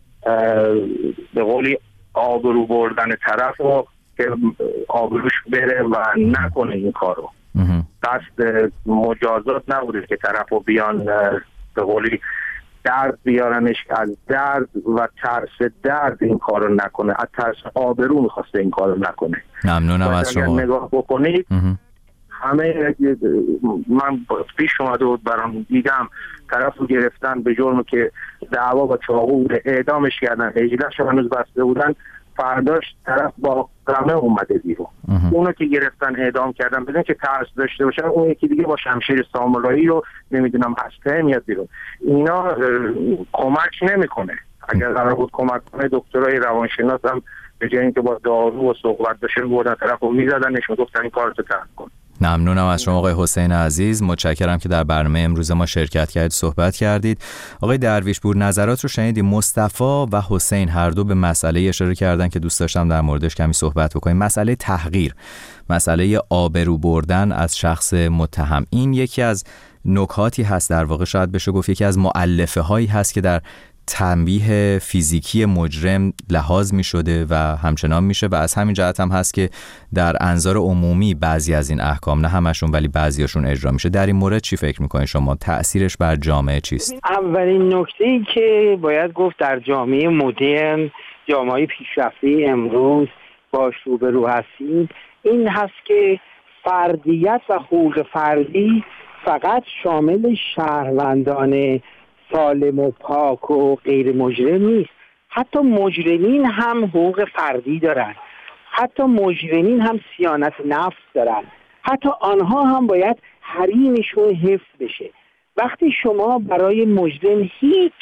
به قولی آبرو بردن طرف رو که آبروش بره و نکنه این کارو. قصد مجازات نبوده که طرف رو بیان به قولی درد بیارنش، از درد و ترس درد این کارو نکنه، از ترس آبرو میخواسته این کارو نکنه. ممنونم از شما. نگاه بکنید همه من پیش اومده بود برام، دیدم طرف رو گرفتن به جرم که دعوا با چاقو اعدامش کردن، اجلش هنوز بسته بودن، فرداش طرف با قمه اومده بیرون. اونو که گرفتن اعدام کردن بدون که ترس داشته باشن، اون یکی دیگه با شمشیر سامورایی رو نمیدونم اسلحه میاد بیرون. اینا کمک نمیکنه. اگر قرار بود کمک کنه دکترای روانشناس هم به جای اینکه با دارو و صحبت بشه بردن طرفو میزدنش و گفتن این کارو ترک کن. ممنونم از شما آقای حسین عزیز، متشکرم که در برنامه امروز ما شرکت کردید، صحبت کردید. آقای درویشپور نظرات رو شنیدیم. مصطفی و حسین هر دو به مسئله اشاره کردن که دوست داشتم در موردش کمی صحبت بکنیم. مسئله تحقیر، مسئله آبرو بردن از شخص متهم، این یکی از نکاتی هست، در واقع شاید بشه گفت یکی از مؤلفه هایی هست که در تنبیه فیزیکی مجرم لحاظ می شده و همچنان میشه و از همین جهت هم هست که در انظار عمومی بعضی از این احکام، نه همشون ولی بعضیاشون اجرا میشه. در این مورد چی فکر میکنین شما؟ تأثیرش بر جامعه چیست؟ اولین نکته‌ای که باید گفت در جامعه مدرن، جامعه پیشرفته امروز باش روبرو هستیم، این هست که فردیت و حقوق فردی فقط شامل شهروندان سالم و پاک و غیر مجرم نیست. حتی مجرمین هم حقوق فردی دارن، حتی مجرمین هم صیانت نفس دارن، حتی آنها هم باید حریمشون حفظ بشه. وقتی شما برای مجرم هیچ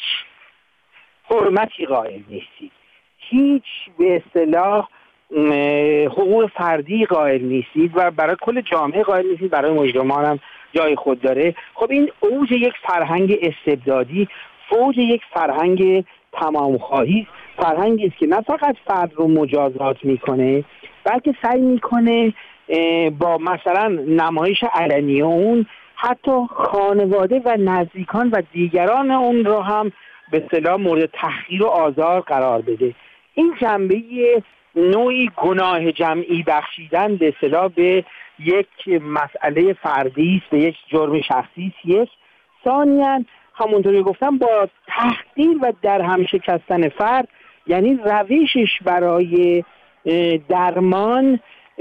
حرمتی قائل نیستید، هیچ به اصطلاح حقوق فردی قائل نیستید و برای کل جامعه قائل نیستید، برای مجرمان هم جای خود داره، خب این اوج یک فرهنگ استبدادی، اوج یک فرهنگ تمامخواهی، فرهنگی است که نه فقط فرد رو مجازات میکنه بلکه سعی میکنه با مثلا نمایش علنی اون حتی خانواده و نزدیکان و دیگران اون رو هم به اصطلاح مورد تحقیر و آزار قرار بده. این جنبه نوعی گناه جمعی بخشیدن به اصطلاح به یک مسئله فردی است، به یک جرم شخصی است. یک ثانیاً همونطوری گفتم با تحقیر و در هم شکستن فرد، یعنی روشش برای درمان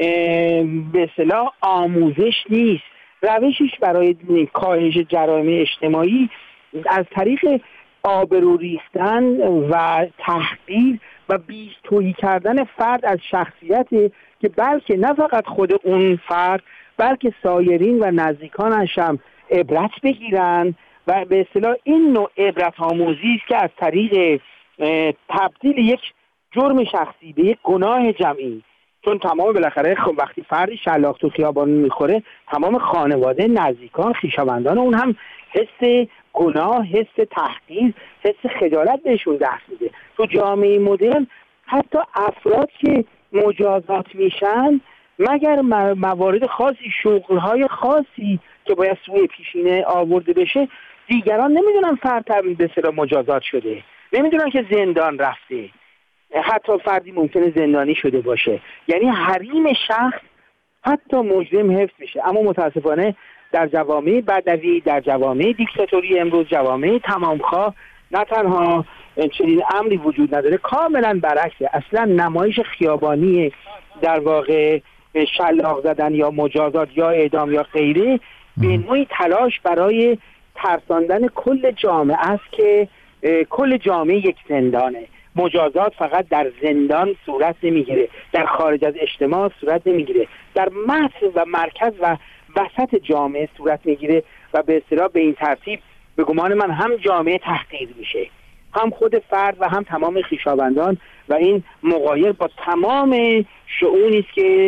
به اصطلاح آموزش نیست، روشش برای کاهش جرایم اجتماعی از طریق آبرو ریختن و تحقیر و بی‌تویی کردن فرد از شخصیتی که بلکه نه فقط خود اون فرد بلکه سایرین و نزدیکانش هم عبرت بگیرن و به اصطلاح این نوع عبرت آموزی است که از طریق تبدیل یک جرم شخصی به یک گناه جمعی، چون تمام بالاخره وقتی فردی شلاق تو خیابان میخوره تمام خانواده، نزدیکان، خویشاوندان اون هم حس گناه، حس تحقیر، حس خجالت بهشون دست میده. تو جامعه مدرن حتی افراد که مجازات میشن مگر موارد خاصی، شغلهای خاصی که باید سوی پیشینه آورده بشه، دیگران نمیدونن فرد به اصطلاح مجازات شده، نمیدونن که زندان رفته، حتی فردی ممکنه زندانی شده باشه. یعنی حریم شخص حتی مجرم حفظ میشه. اما متاسفانه در جوامع بدوی، در جوامع دیکتاتوری امروز، جوامع تمامخواه، نه تنها چنین امری وجود نداره، کاملا برعکسه. اصلا نمایش خیابانی در واقع شلاق زدن یا مجازات یا اعدام یا غیره به نوعی تلاش برای ترساندن کل جامعه است که کل جامعه یک زندانه. مجازات فقط در زندان صورت نمیگیره، در خارج از اجتماع صورت نمیگیره، در متن و مرکز و وسط جامعه صورت میگیره و به اصطلاح به این ترتیب به گمان من هم جامعه تحقیر میشه، هم خود فرد و هم تمام خویشاوندان، و این مغایر با تمام شئونی است که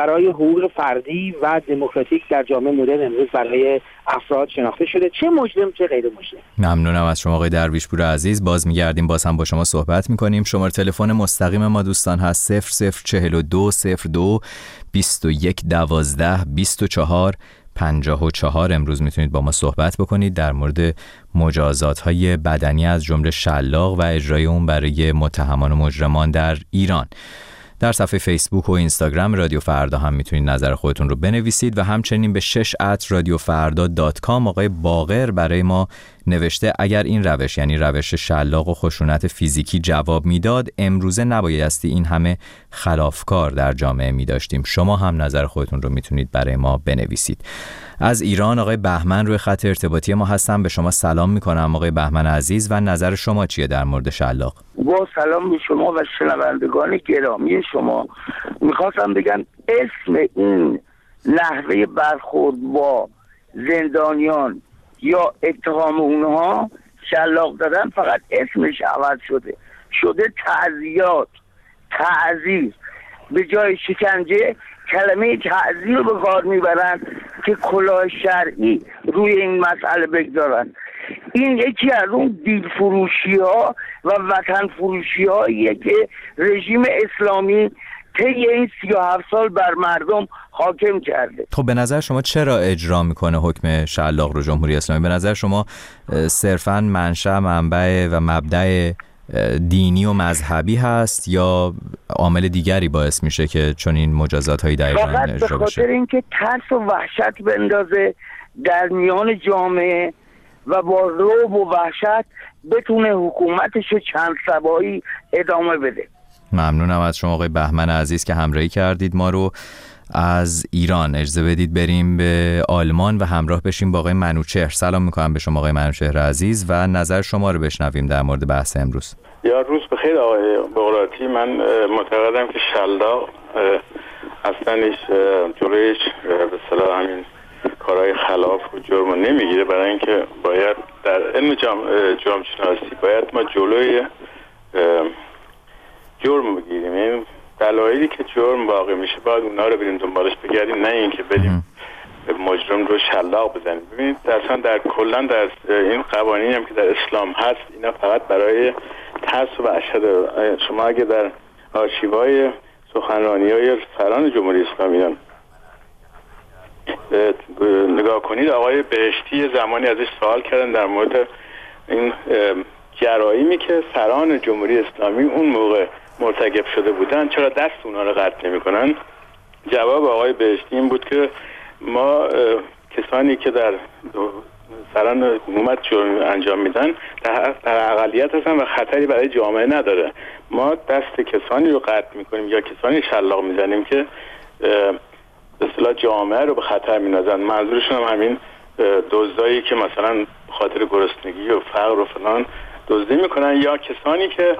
برای حقوق فردی و دموکراتیک در جامعه مدرن امروز برای افراد شناخته شده، چه مجرم چه غیر مجرم. ممنونم از شما آقای درویشپور عزیز. باز میگردیم، باز هم با شما صحبت میکنیم. شماره تلفن مستقیم ما دوستان هست صفر صفر چهل و دو صفر دو بیست و یک دوازده بیست و چهار پنجاه و چهار. امروز میتونید با ما صحبت بکنید در مورد مجازات‌های بدنی از جمله شلاق و اجرای اون برای متهمان و مجرمان در ایران. در صفحه فیسبوک و اینستاگرام رادیو فردا هم میتونید نظر خودتون رو بنویسید و همچنین به شش ات رادیو فردا دات کام. آقای باقر برای ما نوشته اگر این روش، یعنی روش شلاق و خشونت فیزیکی جواب میداد، امروزه نبایستی این همه خلافکار در جامعه میداشتیم. شما هم نظر خودتون رو میتونید برای ما بنویسید. از ایران آقای بهمن روی خط ارتباطی ما هستن. به شما سلام میکنم آقای بهمن عزیز و نظر شما چیه در مورد شلاق؟ با سلام به شما و شنوندگان گرامی شما. میخواستم بگم اسم این نحوه برخورد با زندانیان یا اتهام اونها شلاق دادن فقط اسمش عوض شده شده تعزیرات، تعزیر. به جای شکنجه کلمه تعزیر رو به کار میبرن که کلاه شرعی روی این مسئله بگذارن. این یکی از اون دید فروشی ها و وطن فروشی هاییه که رژیم اسلامی طی این سی و هفت سال بر مردم حاکم کرده. خب به نظر شما چرا اجرا میکنه حکم شلاق رو جمهوری اسلامی؟ به نظر شما صرفاً منشأ، منبع و مبدأ دینی و مذهبی هست یا عامل دیگری باعث میشه که چون این مجازات هایی در ایران اجرا بشه؟ فقط به خاطر اینکه ترس و وحشت بندازه در میان جامعه و با رعب و وحشت بتونه حکومتشو چند سبایی ادامه بده. ممنونم از شما آقای بهمن عزیز که همراهی کردید ما رو. از ایران اجازه بدید بریم به آلمان و همراه بشیم با آقای منوچهر. سلام میکنم به شما آقای منوچهر عزیز و نظر شما رو بشنویم در مورد بحث امروز. یا روز بخیر آقای بغراتی. من معتقدم که شلاق اصلا هیچ جلویش به اصطلاح همین کارهای خلاف و جرم نمیگیره، برای اینکه باید در علم جرم شناسی باید ما جلوی جرم بگیریم. این دلایلی که جرم واقع میشه باید اونا رو بریم دنبالش بگردیم، نه اینکه بریم مجرم رو شلاق بزنیم. ببینید اصلا در کلا در این قوانینی هم که در اسلام هست اینا فقط برای ترس و وحشت. شما اگه در آرشیوهای سخنرانی‌های سران جمهوری اسلامی ایران نگاه کنید، آقای بهشتی زمانی ازش سوال کردن در مورد این جرایمی که سران جمهوری اسلامی اون موقع مرتکب شده بودن چرا دست اونا رو قطع نمی‌کنن. جواب آقای بهشتی این بود که ما کسانی که در سران حکومت جرم انجام میدن در, در اقلیت هستن و خطری برای جامعه نداره. ما دست کسانی رو قطع میکنیم یا کسانی شلاق میزنیم که به اصطلاح جامعه رو به خطر میندازن. منظورشون هم همین دزدایی که مثلا به خاطر گرسنگی و فقر و فلان دزدی میکنن یا کسانی که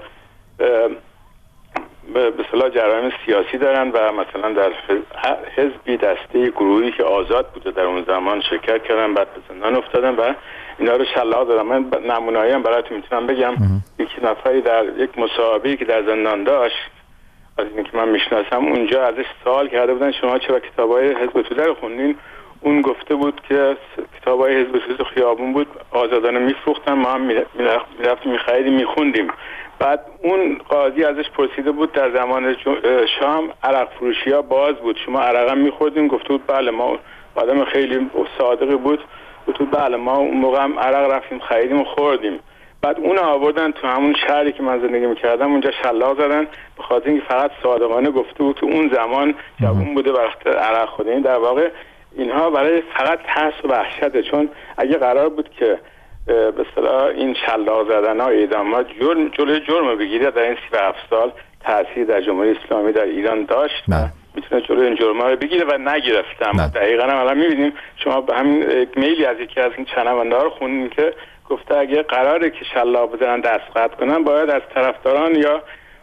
به اصطلاح جرایم سیاسی دارن و مثلا در حزبی دسته گروهی که آزاد بوده در اون زمان شرکت کردن بعد به زندان افتادن و اینا رو شلاق دادن. من نمونه‌ای هم براتون میتونم بگم. یکی نفری در یک مصاحبه‌ای که در زندان داشت از اینکه من میشناسم اونجا ازش سوال کرده بودن شما چرا کتابای حزب توده رو خوندین؟ اون گفته بود که کتابای حزب توده خیابون بود، آزادانه میفروختن، ما هم میرفتیم میخریدیم میخوندیم. بعد اون قاضی ازش پرسیده بود در زمان شام عرق فروشی ها باز بود، شما عرق هم میخوردیم؟ گفته بود بله. ما آدم خیلی صادقی بود، گفته بود بله ما اون موقع هم عرق رفتیم خریدیم و خوردیم. بعد اون آوردن تو همون شهری که من زندگی میکردم اونجا شلاق زدن به خاطر اینکه فقط صادقانه گفته بود که اون زمان جوون بوده وقت عرق خورده. این در واقع اینها برای فقط ترس و وحشته، چون اگه قرار بود که به اصطلاح این شلاق زدن ها اعدامات جرم جلوی جرم بگیره در این سی و هفت سال تاثیر در جمهوری اسلامی در ایران داشت، میتونه جلوی این جرم ها رو بگیره و نگرفته. اما دقیقاً هم الان میبینیم شما به همین میلی از یکی از این شنونده ها رو خوندین که گفته اگه قراره که شلاق بزنن دست قطع کنن باید از طرفداران یا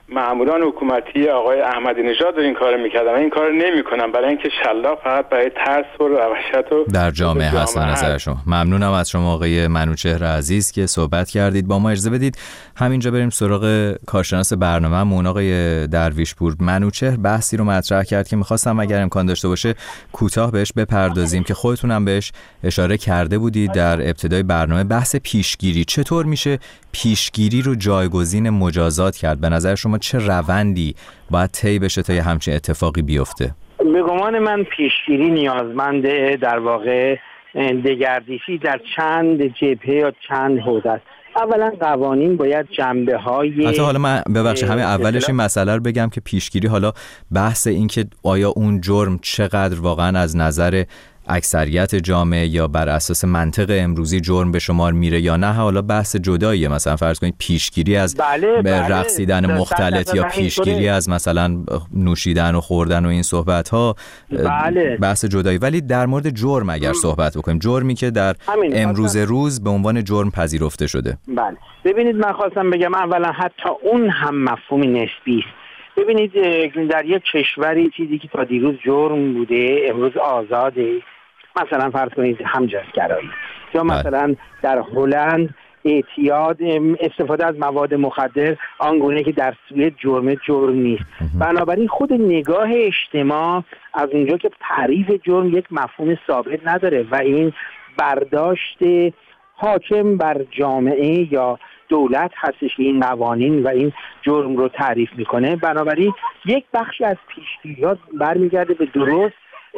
ماموران حکومتی آقای احمدی نژاد این کار میکردن و این کار نمیکنن، برای اینکه شلاق فقط برای ترس و روشت و در جامعه هست. به نظر شما. ممنونم از شما آقای منوچهر عزیز که صحبت کردید با ما. اجازه بدید همینجا بریم سراغ کارشناس برنامه‌مون آقای درویشپور. منوچهر بحثی رو مطرح کرد که می‌خواستم اگر امکان داشته باشه کوتاه بهش بپردازیم که خودتونم بهش اشاره کرده بودید در ابتدای برنامه، بحث پیشگیری. چطور میشه پیشگیری رو جایگزین مجازات کرد؟ به نظر شما چه روندی باید طی بشه تا یه همچین اتفاقی بیفته؟ به گمان من پیشگیری نیازمند در واقع دگردیسی در چند جبهه یا چند حوزه است. اولا قوانین باید جنبه های حتی حالا من ببخشید همین اولش این مسئله رو بگم که پیشگیری، حالا بحث این که آیا اون جرم چقدر واقعا از نظر اکثریت جامعه یا بر اساس منطق امروزی جرم به شمار میره یا نه، حالا بحث جداییه. مثلا فرض کنید پیشگیری از بله بله رقصیدن مختلط یا پیشگیری از مثلا نوشیدن و خوردن و این صحبت ها بله. بحث جدایی. ولی در مورد جرم اگر صحبت بکنیم، جرمی که در امروز روز به عنوان جرم پذیرفته شده. بله ببینید، من خواستم بگم اولا حتی اون هم مفهوم نسبی است. ببینید در یک کشوری چیزی که تا دیروز جرم بوده امروز آزاده، مثلا فرض کنید همجنسگرایی، یا مثلا در هلند اعتیاد، استفاده از مواد مخدر آنگونه که در سوئد جرم جرم نیست. بنابراین خود نگاه اجتماع از اونجا که تعریف جرم یک مفهوم ثابت نداره و این برداشت حاکم بر جامعه یا دولت هستش که این قوانین و این جرم رو تعریف میکنه. بنابراین یک بخشی از پیشگیری‌ها برمیگرده به درست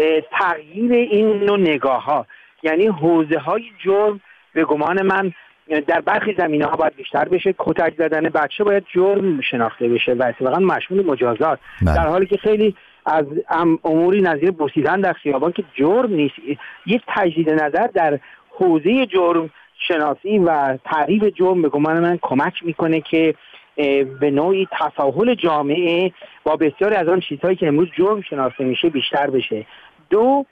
تغییر این نوع نگاه ها، یعنی حوزه های جرم به گمان من در برخی زمینه ها باید بیشتر بشه. کتک زدن بچه باید جرم شناخته بشه و اتفاقا مشمول مجازات، در حالی که خیلی از اموری نظیر بوسیدن در خیابان که جرم نیست. یک تجدید نظر در حوزه جرم شناسی و تعریف جرم به گمان من کمک میکنه که به نوعی تساهل جامعه با بسیاری از آن چیزهایی که امروز جرم شناخته میشه بیشتر بشه. دو،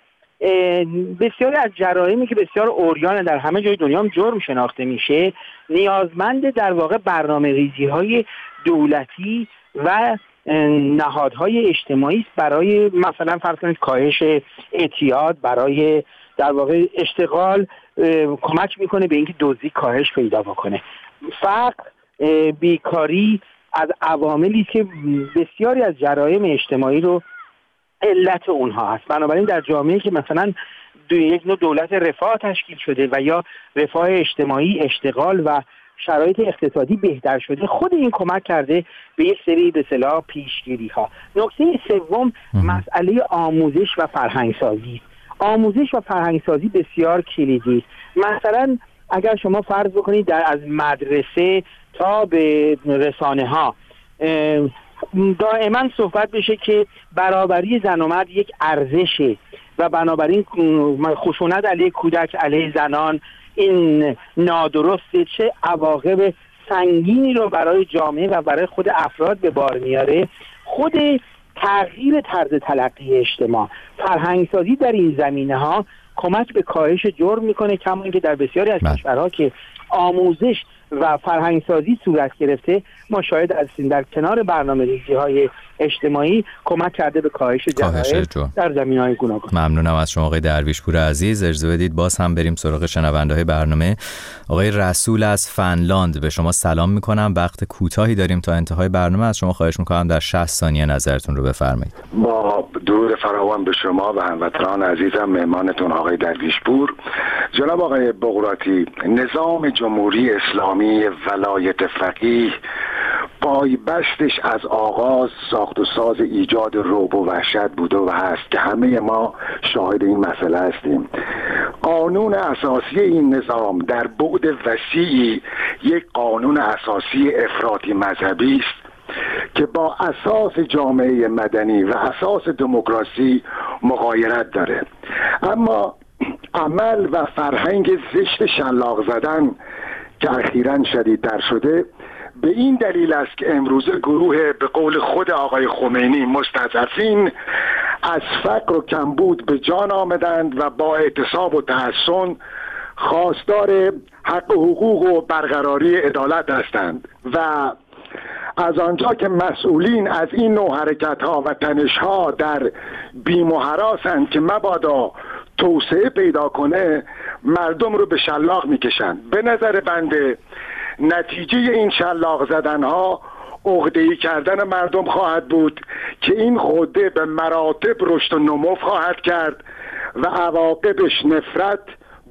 بسیاری از جرایمی که بسیار عریان در همه جای دنیا هم جرم شناخته میشه نیازمند در واقع برنامه ریزی های دولتی و نهادهای اجتماعی است برای مثلا فرض کنید کاهش اعتیاد، برای در واقع اشتغال کمک میکنه به اینکه دزدی کاهش پیدا بکنه. فقر، بیکاری از عواملی که بسیاری از جرایم اجتماعی رو علت اونها هست. بنابراین در جامعه که مثلا یک نوع دولت رفاه تشکیل شده و یا رفاه اجتماعی، اشتغال و شرایط اقتصادی بهتر شده، خود این کمک کرده به یک سری به اصطلاح پیشگیری ها. نکته سوم مسئله آموزش و فرهنگسازی. آموزش و فرهنگسازی بسیار کلیدی است. مثلا اگر شما فرض بکنید در از مدرسه تا به رسانه ها دائما صحبت بشه که برابری زن و مرد یک ارزشه و بنابراین خشونت علیه کودک، علیه زنان این نادرسته، چه عواقب سنگینی رو برای جامعه و برای خود افراد به بار میاره. خود تغییر طرز تلقی اجتماع، فرهنگسازی در این زمینه ها کمک به کاهش جرم میکنه، کما اینکه در بسیاری از کشورها که آموزش و فرهنگسازی صورت گرفته ما شاهد هستیم در کنار برنامه‌ریزی های اجتماعی کمک کرده به کاهش جرایم در زمینه‌های گوناگون. ممنونم از شما آقای درویشپور عزیز. اجازه بدید باز هم بریم سراغ شنونده‌های برنامه. آقای رسول از فنلاند به شما سلام میکنم. وقت کوتاهی داریم تا انتهای برنامه، از شما خواهش میکنم در شصت ثانیه نظرتون رو بفرمایید. با درود فراوان به شما و هموطنان عزیزم، مهمانتون آقای درویشپور. جناب آقای بغراتی، نظام جمهوری اسلامی ولایت فقیه پایبستش از آغاز ساخت و ساز ایجاد رعب و وحشت بوده و هست که همه ما شاهد این مسئله هستیم. قانون اساسی این نظام در بعد وسیعی یک قانون اساسی افراطی مذهبی است که با اساس جامعه مدنی و اساس دموکراسی مغایرت داره، اما عمل و فرهنگ زشت شلاق زدن که اخیراً شدیدتر شده به این دلیل است که امروزه گروه به قول خود آقای خمینی مستضعفین از فقر و کمبود به جان آمدند و با اعتصاب و تحصن خواستار حق و حقوق و برقراری عدالت هستند و از آنجا که مسئولین از این نوع حرکت ها و تنش ها در بیم و هراسند که مبادا توسعه پیدا کنه، مردم رو به شلاق میکشن. به نظر بنده نتیجه این شلاق زدن ها عقده‌ای کردن مردم خواهد بود که این خوده به مراتب رشد و نمو خواهد کرد و عواقبش نفرت،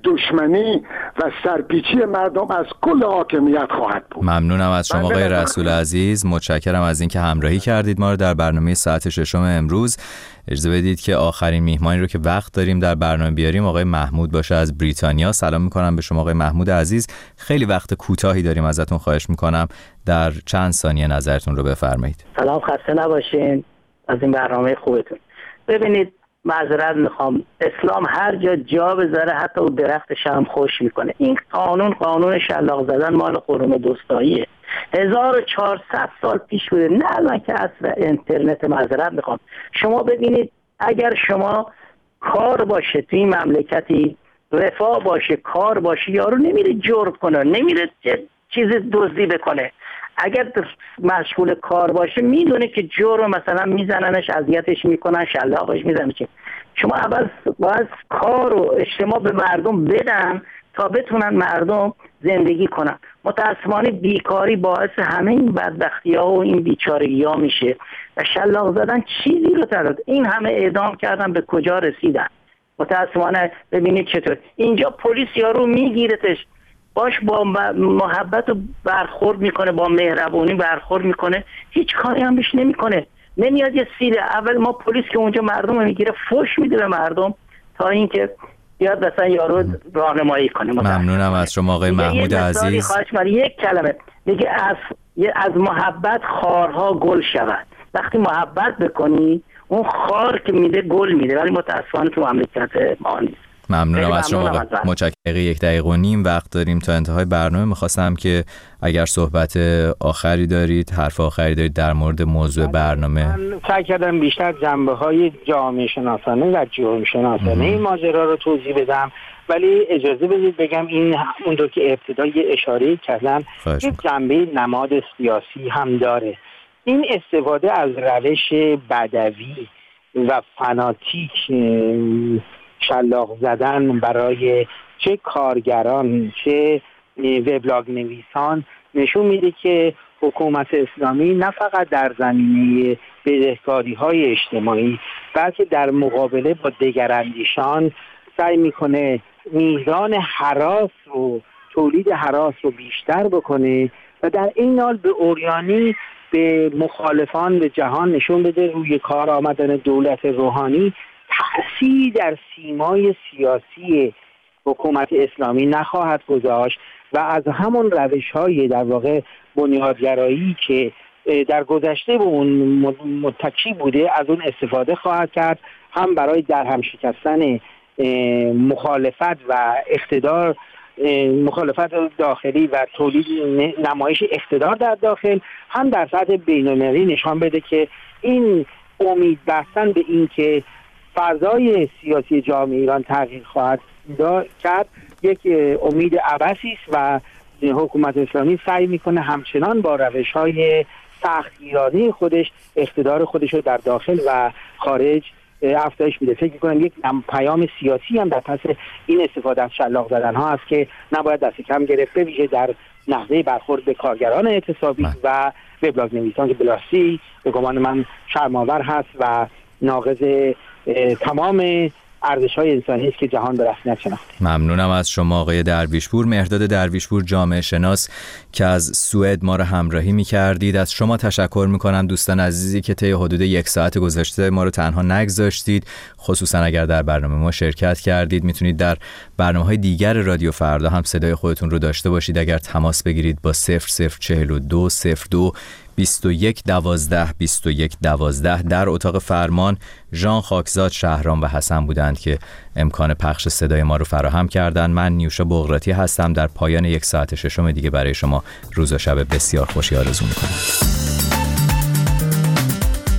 دشمنی و سرپیچی مردم از کل حاکمیت خواهد بود. ممنونم از شما آقای رسول عزیز، متشکرم از اینکه همراهی کردید ما رو در برنامه ساعت ششم امروز. اجازه بدید که آخرین میهمانی رو که وقت داریم در برنامه بیاریم آقای محمود باشه از بریتانیا. سلام میکنم به شما آقای محمود عزیز. خیلی وقت کوتاهی داریم، ازتون خواهش میکنم در چند ثانیه نظرتون رو بفرمایید. سلام، خسته نباشین از این برنامه خوبتون. ببینید، معذرت میخوام، اسلام هر جا جا بذاره حتی اون درختش هم خوش میکنه. این قانون قانون شلاق زدن مال قرون وسطاییه، هزار و چهارصد سال پیش بوده، نه الان که عصر اینترنت. معذرت میخوام، شما ببینید اگر شما کار باشه توی این مملکتی، رفاه باشه، کار باشه، یارو نمیره جرم کنه، نمیره چیز دزدی بکنه. اگر مشغول کار باشه میدونه که جرم مثلا میزننش، اذیتش میکنن، شلاقش میزنن. شما اول باید کار و اجتماع به مردم بدن تا بتونن مردم زندگی کنن. متاسفانه بیکاری باعث همه این بدبختی ها و این بیچارگی ها میشه و شلاق زدن چیزی رو ترد. این همه اعدام کردن، به کجا رسیدن؟ متاسفانه ببینید چطور اینجا پلیس یارو میگیرتش، باش با محبت و برخورد میکنه، با مهربونی برخورد میکنه، هیچ کاری هم بهش نمیکنه. نمیاد یه سیره. اول ما پلیس که اونجا مردم رو میگیره فوش میده به مردم تا اینکه بیاد مثلا یارو راهنمایی کنه. ممنونم از شما آقای محمود عزیز. خواهش من یک کلمه میگه، از از محبت خارها گل شود. وقتی محبت بکنی اون خار که میده گل میده، ولی متاسفانه تو مملکت ما نیست. ممنونم از شما. متشکرم. یک دقیقه و نیم وقت داریم تا انتهای برنامه. میخواستم که اگر صحبت آخری دارید، حرف آخری دارید در مورد موضوع برنامه. من سعی کردم بیشتر جنبه های جامعه شناسانه و جرم شناسانه این ماجرا رو توضیح بدم، ولی اجازه بدید بگم این اون رو که ابتدای اشاره کردم یک جنبه نماد سیاسی هم داره. این استفاده از روش بدوی و فناتیک شلاق زدن برای چه کارگران چه وبلاگ نویسان نشون میده که حکومت اسلامی نه فقط در زمینه بدهکاری های اجتماعی بلکه در مقابله با دگراندیشان سعی میکنه میزان هراس و تولید هراس رو بیشتر بکنه و در این حال به عریانی به مخالفان به جهان نشون بده روی کار آمدن دولت روحانی تأثیری در سیمای سیاسی حکومت اسلامی نخواهد گذاشت و از همون روش‌های در واقع بنیادگرایی که در گذشته به اون متکی بوده از اون استفاده خواهد کرد، هم برای درهم شکستن مخالفت و اقتدار، مخالفت داخلی و تولید نمایش اقتدار در داخل، هم در سطح بین‌المللی نشان بده که این امید بستن به این که فضای سیاسی جامعه ایران تغییر خواهد کرد یک امید عبثی است و حکومت اسلامی سعی میکنه همچنان با روش‌های سختگیرانه خودش اقتدار خودش رو در داخل و خارج افزایش میده. فکر میکنم یک پیام سیاسی هم در پس این استفاده از شلاق زدن ها است که نباید دست کم گرفته، ویژه در نحوه برخورد به کارگران اعتصابی من. و وبلاگ نویسان که بلاسی به گمان من شرم‌آور هست و ناقض تمام ارزش‌های انسانی است که جهان به رسمیت شناخته. ممنونم از شما آقای درویشپور، مهرداد درویشپور، جامعه شناس که از سوئد ما را همراهی می‌کردید. از شما تشکر می‌کنم دوستان عزیزی که طی حدود یک ساعت گذشته ما رو تنها نگذاشتید، خصوصا اگر در برنامه ما شرکت کردید. میتونید در برنامه‌های دیگر رادیو فردا هم صدای خودتون رو داشته باشید اگر تماس بگیرید با صفر صفر چهل و دو صفر دو بیست و یک دوازده بیست و یک دوازده. در اتاق فرمان ژان خاکزاد، شهرام و حسن بودند که امکان پخش صدای ما رو فراهم کردند. من نیوشا بغراتی هستم. در پایان یک ساعت ششم دیگه برای شما روز و شب بسیار خوشی آرزو می‌کنم.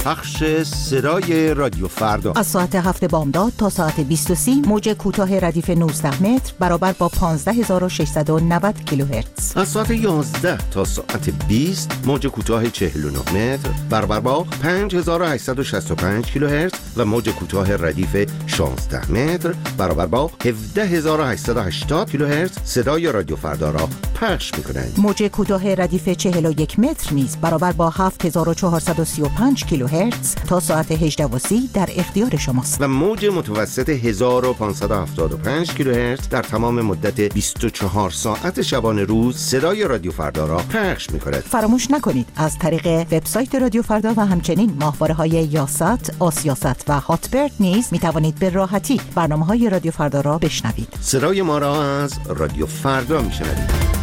پخش صدای رادیو فردا از ساعت هفت بامداد تا ساعت بیست و سه موج کوتاه ردیف نوزده متر برابر با پانزده هزار و ششصد و نود کیلوهرتز. از ساعت یازده تا ساعت بیست موج کوتاه چهل و نه متر برابر با پنج هزار و هشتصد و شصت و پنج کیلوهرتز و موج کوتاه ردیف شانزده متر برابر با هفده هزار و هشتصد و هشتاد کیلوهرتز صدای رادیو فردا را پخش می‌کنند. موج کوتاه ردیف چهل و یک متر نیز برابر با هفت هزار و چهارصد و سی و پنج کیلوهرتز تا ساعت هجده و سی در اختیار شماست. و موج متوسط هزار و پانصد و هفتاد و پنج کیلوهرتز در تمام مدت بیست و چهار ساعت شبانه روز صدای رادیو فردا را پخش می‌کند. فراموش نکنید از طریق وبسایت رادیو فردا و همچنین ماهواره‌های یاست، آسیاست و هاتبرد نیز می‌توانید به راحتی برنامه‌های رادیو فردا را بشنوید. صدای ما را از رادیو فردا می‌شنوید.